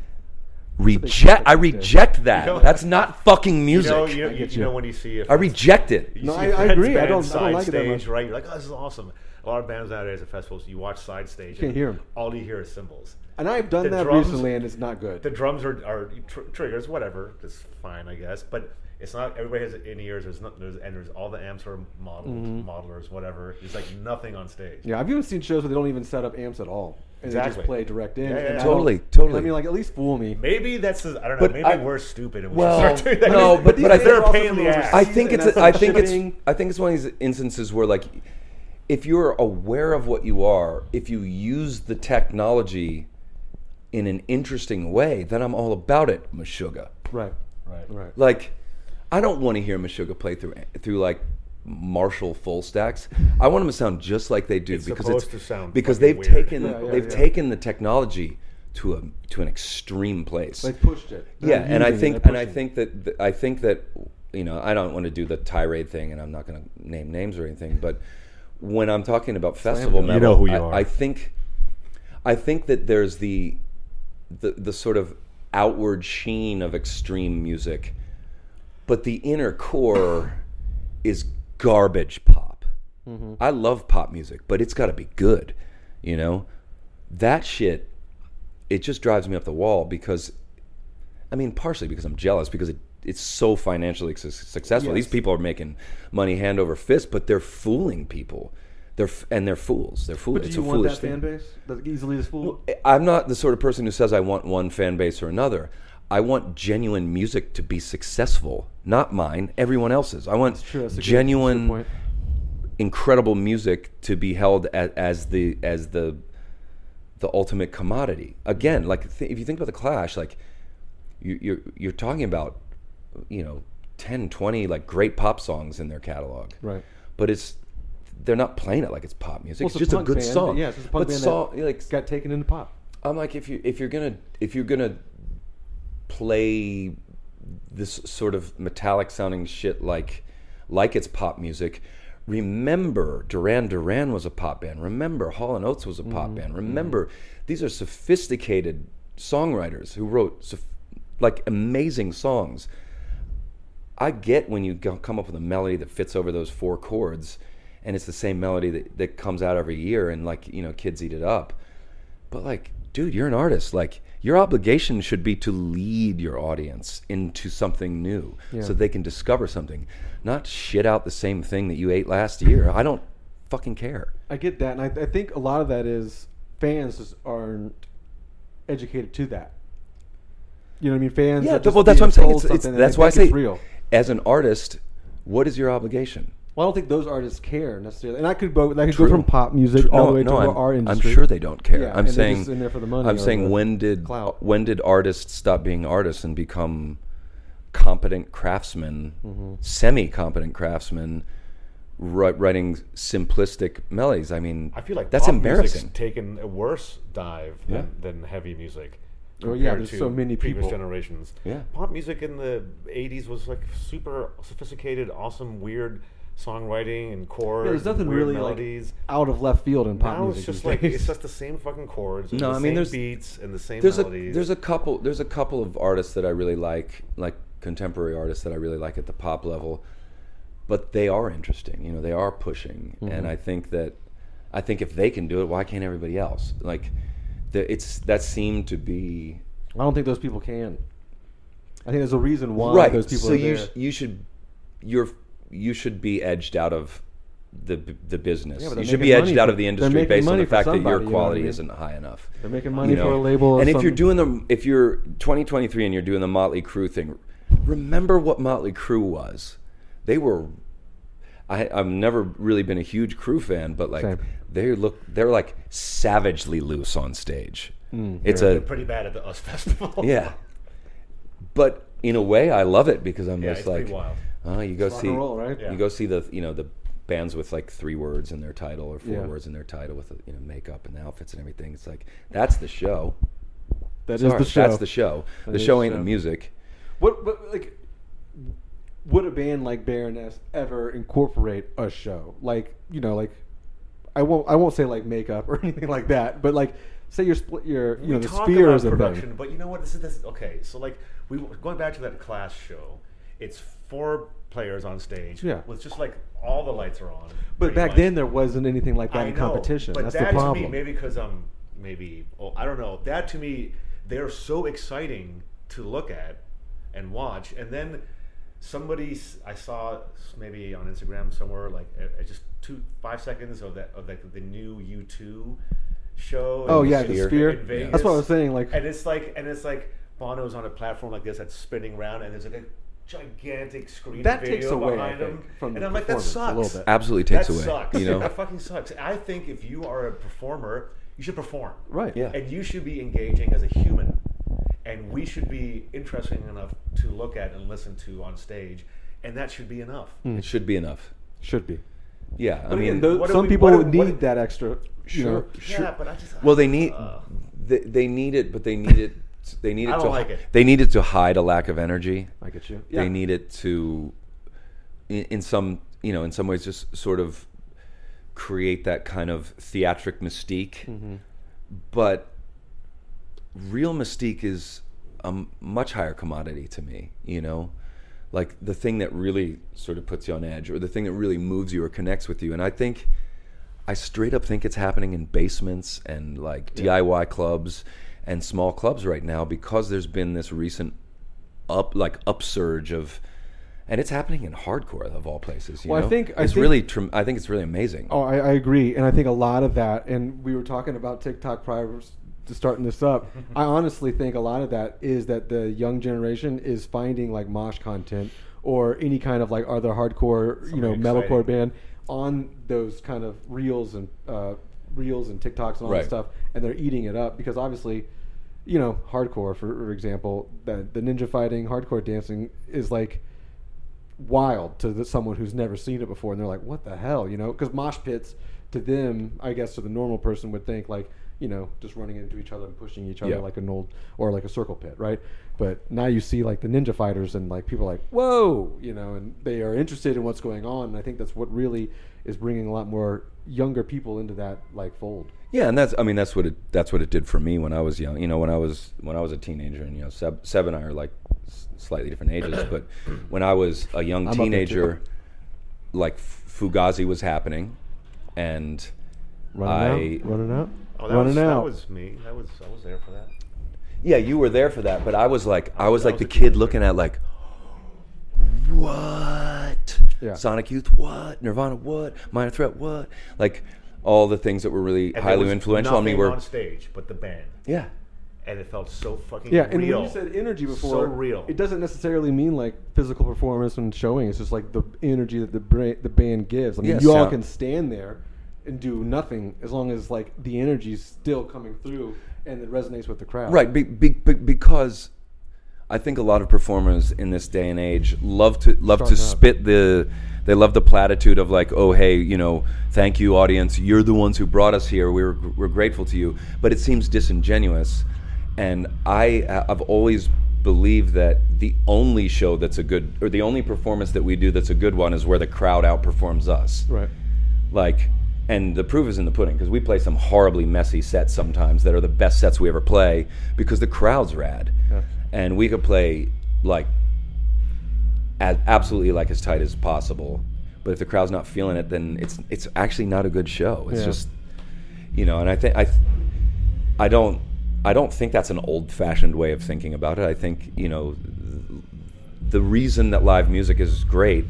S5: reject I reject that.
S6: You know-
S5: That's not fucking music.
S6: You know, you, know,
S4: I
S6: you,
S4: get
S6: you
S4: you.
S6: know when you see a
S5: I reject it.
S6: you
S4: No,
S6: see
S4: I-
S6: a
S4: I
S6: Friends
S4: agree. I
S6: band
S4: don't- I
S6: side
S4: don't like it that
S6: stage,
S4: much.
S6: right? You're like, oh, this is awesome. A lot of bands nowadays at festivals, you watch side stage.
S4: Can't
S6: and
S4: hear 'em.
S6: All you hear is cymbals.
S4: and I've done
S6: The
S4: that
S6: drums-
S4: recently, and it's not good.
S6: The drums are, are tr- triggers, whatever. That's fine, I guess. But it's not. Everybody has in ears. There's not. There's and there's all the amps are modeled, modelers, whatever. There's like nothing on stage.
S4: Yeah, I've even seen shows where they don't even set up amps at all, and they
S6: Exactly.
S4: just play direct in.
S6: Yeah, yeah,
S4: and
S6: yeah.
S4: I don't-
S5: Totally, totally.
S4: I mean, like, at least fool me.
S6: Maybe that's. I don't know.
S5: But
S6: maybe
S5: I-
S6: we're stupid and we
S5: Well,
S6: should start doing that.
S5: no, but- but I
S6: they're a
S4: think-
S6: pain in the ass.
S5: I think
S4: And
S5: it's
S4: that's
S5: I
S4: like
S5: think
S4: shipping.
S5: it's I think it's one of these instances where, like, if you're aware of what you are, if you use the technology in an interesting way, then I'm all about it, Meshuggah.
S4: Right,
S6: right.
S4: right.
S5: Like, I don't want to hear Meshuggah play through through like Marshall full stacks. I want them to sound just like they do
S6: It's
S5: because
S6: supposed
S5: it's
S6: to sound
S5: because
S6: fucking
S5: they've
S6: weird.
S5: taken
S4: Yeah, yeah,
S5: they've
S4: yeah.
S5: taken the technology to a to an extreme place.
S4: They pushed it. They're
S5: Yeah, and I
S4: using it,
S5: think
S4: they're
S5: and I
S4: pushing
S5: think that th- I think that you know I don't want to do the tirade thing, and I'm not going to name names or anything. But when I'm talking about festival
S4: You
S5: metal,
S6: know who you
S5: I,
S6: are.
S5: I think I think that there's the the the sort of outward sheen of extreme music, but the inner core is garbage pop.
S4: Mm-hmm.
S5: I love pop music, but it's got to be good, you know? That shit, it just drives me up the wall because, I mean, partially because I'm jealous because it, it's so financially su- successful.
S4: Yes.
S5: These people are making money hand over fist, but they're fooling people. They're f- and they're fools. They're fools.
S4: But do
S5: It's
S4: you
S5: a
S4: want
S5: foolish
S4: that
S5: thing.
S4: fan base that easily is fooled?
S5: I'm not the sort of person who says I want one fan base or another. I want genuine music to be successful, not mine, everyone else's. I want
S4: That's true. That's a good-
S5: genuine,
S4: that's a good point.
S5: incredible music to be held as, as the as the the ultimate commodity. Again, like th- if you think about the Clash, like you, you're you're talking about, you know, ten, twenty like great pop songs in their catalog,
S4: Right.
S5: But it's they're not playing it like it's pop music.
S4: Well,
S5: it's
S4: it's a
S5: just a
S4: punk
S5: good
S4: band,
S5: song.
S4: yeah, it's just a punk
S5: but
S4: band
S5: song,
S4: that
S5: like
S4: got taken into pop.
S5: I'm like, if you if you're gonna if you're gonna play this sort of metallic sounding shit like like it's pop music, remember Duran Duran was a pop band. Remember Hall and Oates was a pop
S4: Mm-hmm.
S5: band. Remember these are sophisticated songwriters who wrote sof- like amazing songs. I get when you go, come up with a melody that fits over those four chords, and it's the same melody that, that comes out every year, and like you know kids eat it up. But like, dude, you're an artist. Like, your obligation should be to lead your audience into something new,
S4: Yeah.
S5: so they can discover something, not shit out the same thing that you ate last year. I don't fucking care.
S4: I get that, and I, I think a lot of that is fans just aren't educated to that. You know what I mean? Fans.
S5: Yeah,
S4: are just
S5: well, that's what I'm
S4: being
S5: saying.
S4: told
S5: It's, it's,
S4: something and
S5: that's
S4: they
S5: why I
S4: think
S5: say,
S4: it's real.
S5: as an artist, what is your obligation?
S4: Well, I don't think those artists care necessarily, and I could go. I could
S5: True.
S4: go from pop music
S5: True.
S4: all
S5: No,
S4: the way
S5: no,
S4: to
S5: I'm,
S4: our industry.
S5: I'm sure they don't care.
S4: Yeah,
S5: I'm
S4: and they're
S5: saying,
S4: just in there for the money
S5: I'm
S4: or
S5: saying
S4: the
S5: when did
S4: clout.
S5: when did artists stop being artists and become competent craftsmen,
S4: Mm-hmm.
S5: semi-competent craftsmen, ri- writing simplistic melodies? I mean,
S6: I feel like
S5: that's
S6: pop
S5: embarrassing.
S6: music's taken a worse dive
S5: Yeah.
S6: than, than heavy music.
S4: Oh, yeah,
S6: compared
S4: there's
S6: to
S4: so many
S6: previous
S4: people.
S6: generations.
S5: Yeah.
S6: Pop music in the eighties was like super sophisticated, awesome, weird songwriting and chords.
S4: Yeah, there's nothing
S6: weird
S4: really
S6: melodies.
S4: like out of left field in pop
S6: Now
S4: music.
S6: it's just
S4: these
S6: like
S4: days.
S6: it's just the same fucking chords. And
S5: No,
S6: the
S5: I mean,
S6: same
S5: there's-
S6: beats and the same
S5: There's a
S6: melodies.
S5: there's a couple there's a couple of artists that I really like, like contemporary artists that I really like at the pop level, but they are interesting. You know, they are pushing,
S4: Mm-hmm.
S5: and I think that I think if they can do it, why can't everybody else? Like, the, it's that seemed to be
S4: I don't think those people can. I think there's a reason why
S5: right.
S4: those people
S5: so
S4: are
S5: you
S4: there.
S5: sh- you should you're you should be edged out of the the business.
S4: Yeah, but they're
S5: you should
S4: making
S5: be
S4: money
S5: edged out
S4: for-
S5: of the
S4: they're
S5: industry
S4: making
S5: based on
S4: money
S5: the
S4: for
S5: fact that
S4: somebody,
S5: your
S4: you know what I
S5: quality
S4: mean?
S5: isn't high enough.
S4: They're making money
S5: You know?
S4: for a label.
S5: And
S4: of
S5: if you're
S4: some-
S5: doing the, if you're twenty twenty-three and you're doing the Motley Crue thing, remember what Motley Crue was. They were, I, I've never really been a huge Crue fan, but like
S4: Same.
S5: they look, they're like savagely loose on stage.
S4: Mm.
S5: It's
S6: They're
S5: a
S6: pretty bad at the U S Festival.
S5: yeah, but in a way, I love it because I'm
S6: Yeah,
S5: just
S6: it's
S5: like,
S6: pretty wild.
S5: oh, you go
S4: It's rock
S5: see,
S4: and roll, right?
S6: Yeah.
S5: you go see the, you know, the bands with like three words in their title or four
S4: Yeah.
S5: words in their title with you know makeup and the outfits and everything. It's like that's the show.
S4: That is
S5: Sorry,
S4: the show.
S5: That's the show.
S4: That
S5: the
S4: is
S5: show
S4: the
S5: ain't
S4: show.
S5: the music.
S4: What, what like would a band like Baroness ever incorporate a show? Like, you know, like I won't I won't say like makeup or anything like that, but like say you're split your you
S6: We
S4: know the
S6: talk
S4: spheres
S6: about
S4: of
S6: production,
S4: thing.
S6: but you know what? This is this. Okay, so like we going back to that Clash show. It's four players on stage.
S4: Yeah.
S6: With just like all the lights are on.
S4: But
S6: pretty
S4: back
S6: much.
S4: then there wasn't anything like that
S6: I
S4: in
S6: know,
S4: competition.
S6: But
S4: That's
S6: that
S4: the problem.
S6: to me, maybe because I'm maybe oh, I don't know. That to me, they're so exciting to look at and watch. And then somebody s- I saw maybe on Instagram somewhere like uh, just two five seconds of that of like the new U two show.
S4: Oh,
S6: in-
S4: yeah,
S6: in-
S4: the
S6: in
S4: Sphere.
S6: Vegas.
S4: That's what I was saying, like-
S6: and it's like and it's like Bono's on a platform like this that's spinning around, and there's like a gigantic screen
S4: That
S6: video
S4: takes away,
S6: behind
S4: I
S6: him,
S4: think, from
S6: and
S4: the
S6: I'm like, that
S4: performance a
S6: sucks.
S4: little bit.
S5: Absolutely takes
S6: that
S5: away.
S6: Sucks.
S5: You know,
S6: That fucking sucks. I think if you are a performer, you should perform.
S4: Right.
S5: Yeah.
S6: And you should be engaging as a human. And we should be interesting enough to look at and listen to on stage. And that should be enough.
S5: it should be enough.
S4: Should be.
S5: Yeah, I
S6: But
S5: mean,
S6: again,
S4: Those,
S6: what do
S4: some
S6: we-
S4: people
S6: what do-
S4: need
S6: what-
S4: that extra. You know,
S5: Sure.
S6: Yeah, but I just
S5: well, they need
S6: uh,
S5: they, they need it, but they need it. They need it
S6: I don't
S5: to
S6: like it.
S5: they need it to hide a lack of energy.
S4: I get you.
S5: They need it to, in, in some you know, in some ways, just sort of create that kind of theatric mystique.
S4: Mm-hmm.
S5: But real mystique is a m- much higher commodity to me. You know, like the thing that really sort of puts you on edge, or the thing that really moves you or connects with you. And I think, I straight up think it's happening in basements and like yeah. D I Y clubs and small clubs right now, because there's been this recent up like upsurge of, and it's happening in hardcore of all places. You
S4: well,
S5: know?
S4: I think
S5: it's
S4: I think,
S5: really, tr- I think it's really amazing.
S4: Oh, I, I agree, and I think a lot of that, and we were talking about TikTok prior to starting this up. I honestly think a lot of that is that the young generation is finding like mosh content or any kind of like other hardcore, Something you know, exciting. metalcore band on those kind of reels and uh, reels and TikToks and all
S5: right.
S4: that stuff, and they're eating it up because obviously, you know, hardcore, for, for example, the, the ninja fighting, hardcore dancing is like wild to the, someone who's never seen it before, and they're like, what the hell, you know? Because mosh pits, to them, I guess to the normal person would think like, you know, just running into each other and pushing each other yeah. like an old, or like a circle pit, right? But now you see like the ninja fighters and like people are like, whoa, you know, and they are interested in what's going on. And I think that's what really is bringing a lot more younger people into that like fold.
S5: Yeah, and that's, I mean, that's what it, that's what it did for me when I was young. You know, when I was, when I was a teenager, and you know, Seb, Seb and I are like s- slightly different ages, but when I was a young
S4: I'm
S5: teenager, like Fugazi was happening, and
S4: running
S5: I
S4: out, running out.
S6: Oh, that
S4: running
S6: was,
S4: out.
S6: That was me. That was I was there for that.
S5: Yeah, you were there for that, but I was like, I was
S6: I
S5: like
S6: was
S5: the
S6: a
S5: kid
S6: teenager.
S5: looking at like, what?
S4: Yeah.
S5: Sonic Youth, what? Nirvana, what? Minor Threat, what? Like all the things that were really
S6: And there
S5: highly
S6: was
S5: influential on me
S6: nothing
S5: were
S6: on stage, but the band,
S5: yeah.
S6: and it felt so fucking
S4: Yeah, and
S6: real.
S4: when you said energy before,
S6: so real.
S4: it doesn't necessarily mean like physical performance and showing. It's just like the energy that the bra- the band gives. I mean,
S5: Yeah,
S4: you all
S5: sound-
S4: can stand there and do nothing as long as like the energy's still coming through and it resonates with the crowd.
S5: Right, be, be, be, because I think a lot of performers in this day and age love to love to
S4: Starting up.
S5: spit the, they love the platitude of like, oh hey, you know, thank you audience, you're the ones who brought us here. We're we're grateful to you, but it seems disingenuous, and I I've always believed that the only show that's a good, or the only performance that we do that's a good one is where the crowd outperforms us.
S4: Right.
S5: Like. And the proof is in the pudding, because we play some horribly messy sets sometimes that are the best sets we ever play because the crowd's rad.
S4: Yeah.
S5: And we could play like as absolutely like as tight as possible, but if the crowd's not feeling it, then it's it's actually not a good show. It's
S4: Yeah.
S5: just, you know. And I think I th- I don't I don't think that's an old-fashioned way of thinking about it. I think, you know, the reason that live music is great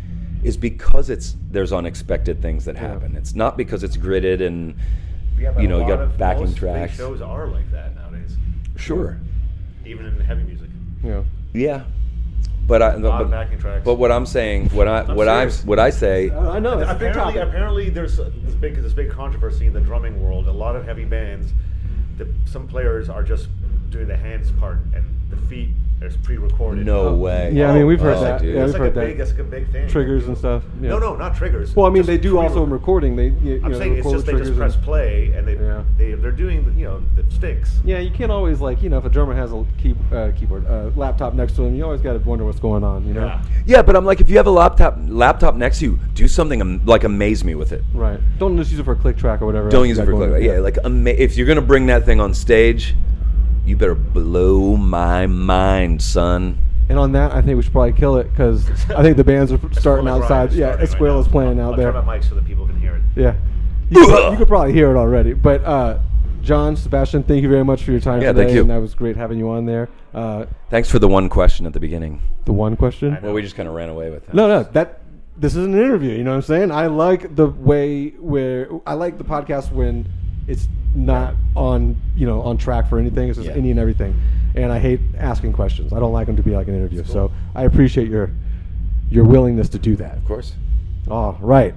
S5: is because it's there's unexpected things that happen. Yeah. It's not because it's gridded and
S6: Yeah, but
S5: you know
S6: a
S5: you
S6: lot
S5: got
S6: of
S5: backing
S6: most
S5: tracks.
S6: Big shows are like that nowadays.
S5: Sure.
S6: Even in heavy music.
S4: Yeah.
S5: Yeah. But I
S6: A lot
S5: but,
S6: of backing tracks.
S5: but what I'm saying, what I
S6: I'm
S5: what I
S6: serious.
S5: what I say,
S4: I know. It's a big
S6: apparently,
S4: topic.
S6: apparently, there's uh, this big this big controversy in the drumming world. A lot of heavy bands, the, some players are just doing the hands part, and the feet is pre-recorded.
S5: no way.
S4: Yeah, I mean, we've heard
S5: Oh,
S4: that.
S5: dude.
S4: Yeah,
S6: that's
S4: we've
S6: like
S4: heard
S6: a
S4: that.
S6: big, that's like a big thing.
S4: Triggers and stuff. Yeah.
S6: No, no, not triggers.
S4: Well, I mean,
S6: Just
S4: they do also in
S6: pre-record.
S4: recording. They, you, you
S6: I'm
S4: know,
S6: saying it's
S4: record
S6: just they
S4: triggers
S6: just press
S4: and-
S6: play, and they
S4: Yeah.
S6: they they're doing you know the sticks.
S4: Yeah, you can't always like you know if a drummer has a key, uh, keyboard uh, laptop next to him, you always got to wonder what's going on. You know.
S6: Yeah.
S5: Yeah, but I'm like, if you have a laptop laptop next to you, do something am- like amaze me with it.
S4: Right. Don't just use it for a click track or whatever.
S5: Don't
S4: else
S5: use
S4: you
S5: it
S4: got
S5: for
S4: going
S5: click.
S4: on.
S5: Yeah, like ama- if you're gonna bring that thing on stage, you better blow my mind, son.
S4: And on that, I think we should probably kill it because I think the bands are starting
S6: Esquila
S4: outside.
S6: is
S4: Yeah,
S6: starting right
S4: Esquila
S6: now.
S4: is playing out
S6: I'll
S4: there.
S6: turn my mic so that people can hear it.
S4: Yeah. You could, you could probably hear it already. But uh, John, Sebastian, thank you very much for your time
S5: Yeah,
S4: today.
S5: thank you.
S4: And that was great having you on there. Uh,
S5: Thanks for the one question at the beginning.
S4: the one question.
S6: I
S5: Well, we just kind of ran away with that.
S4: No, no, that this is an interview. You know what I'm saying? I like the way where I like the podcast when it's not on you know on track for anything. It's just
S5: Yeah.
S4: any and everything. And I hate asking questions. I don't like them to be like an interview. So I appreciate your your willingness to do that.
S5: Of course.
S4: All right.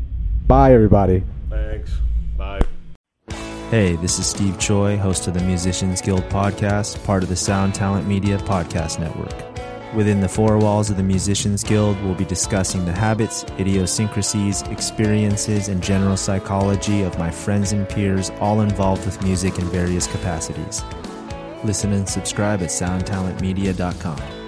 S4: Bye, everybody.
S6: Thanks. Bye.
S7: Hey, this is Steve Choi, host of the Musicians Guild podcast, part of the Sound Talent Media Podcast Network. Within the four walls of the Musicians Guild, we'll be discussing the habits, idiosyncrasies, experiences, and general psychology of my friends and peers, all involved with music in various capacities. Listen and subscribe at sound talent media dot com.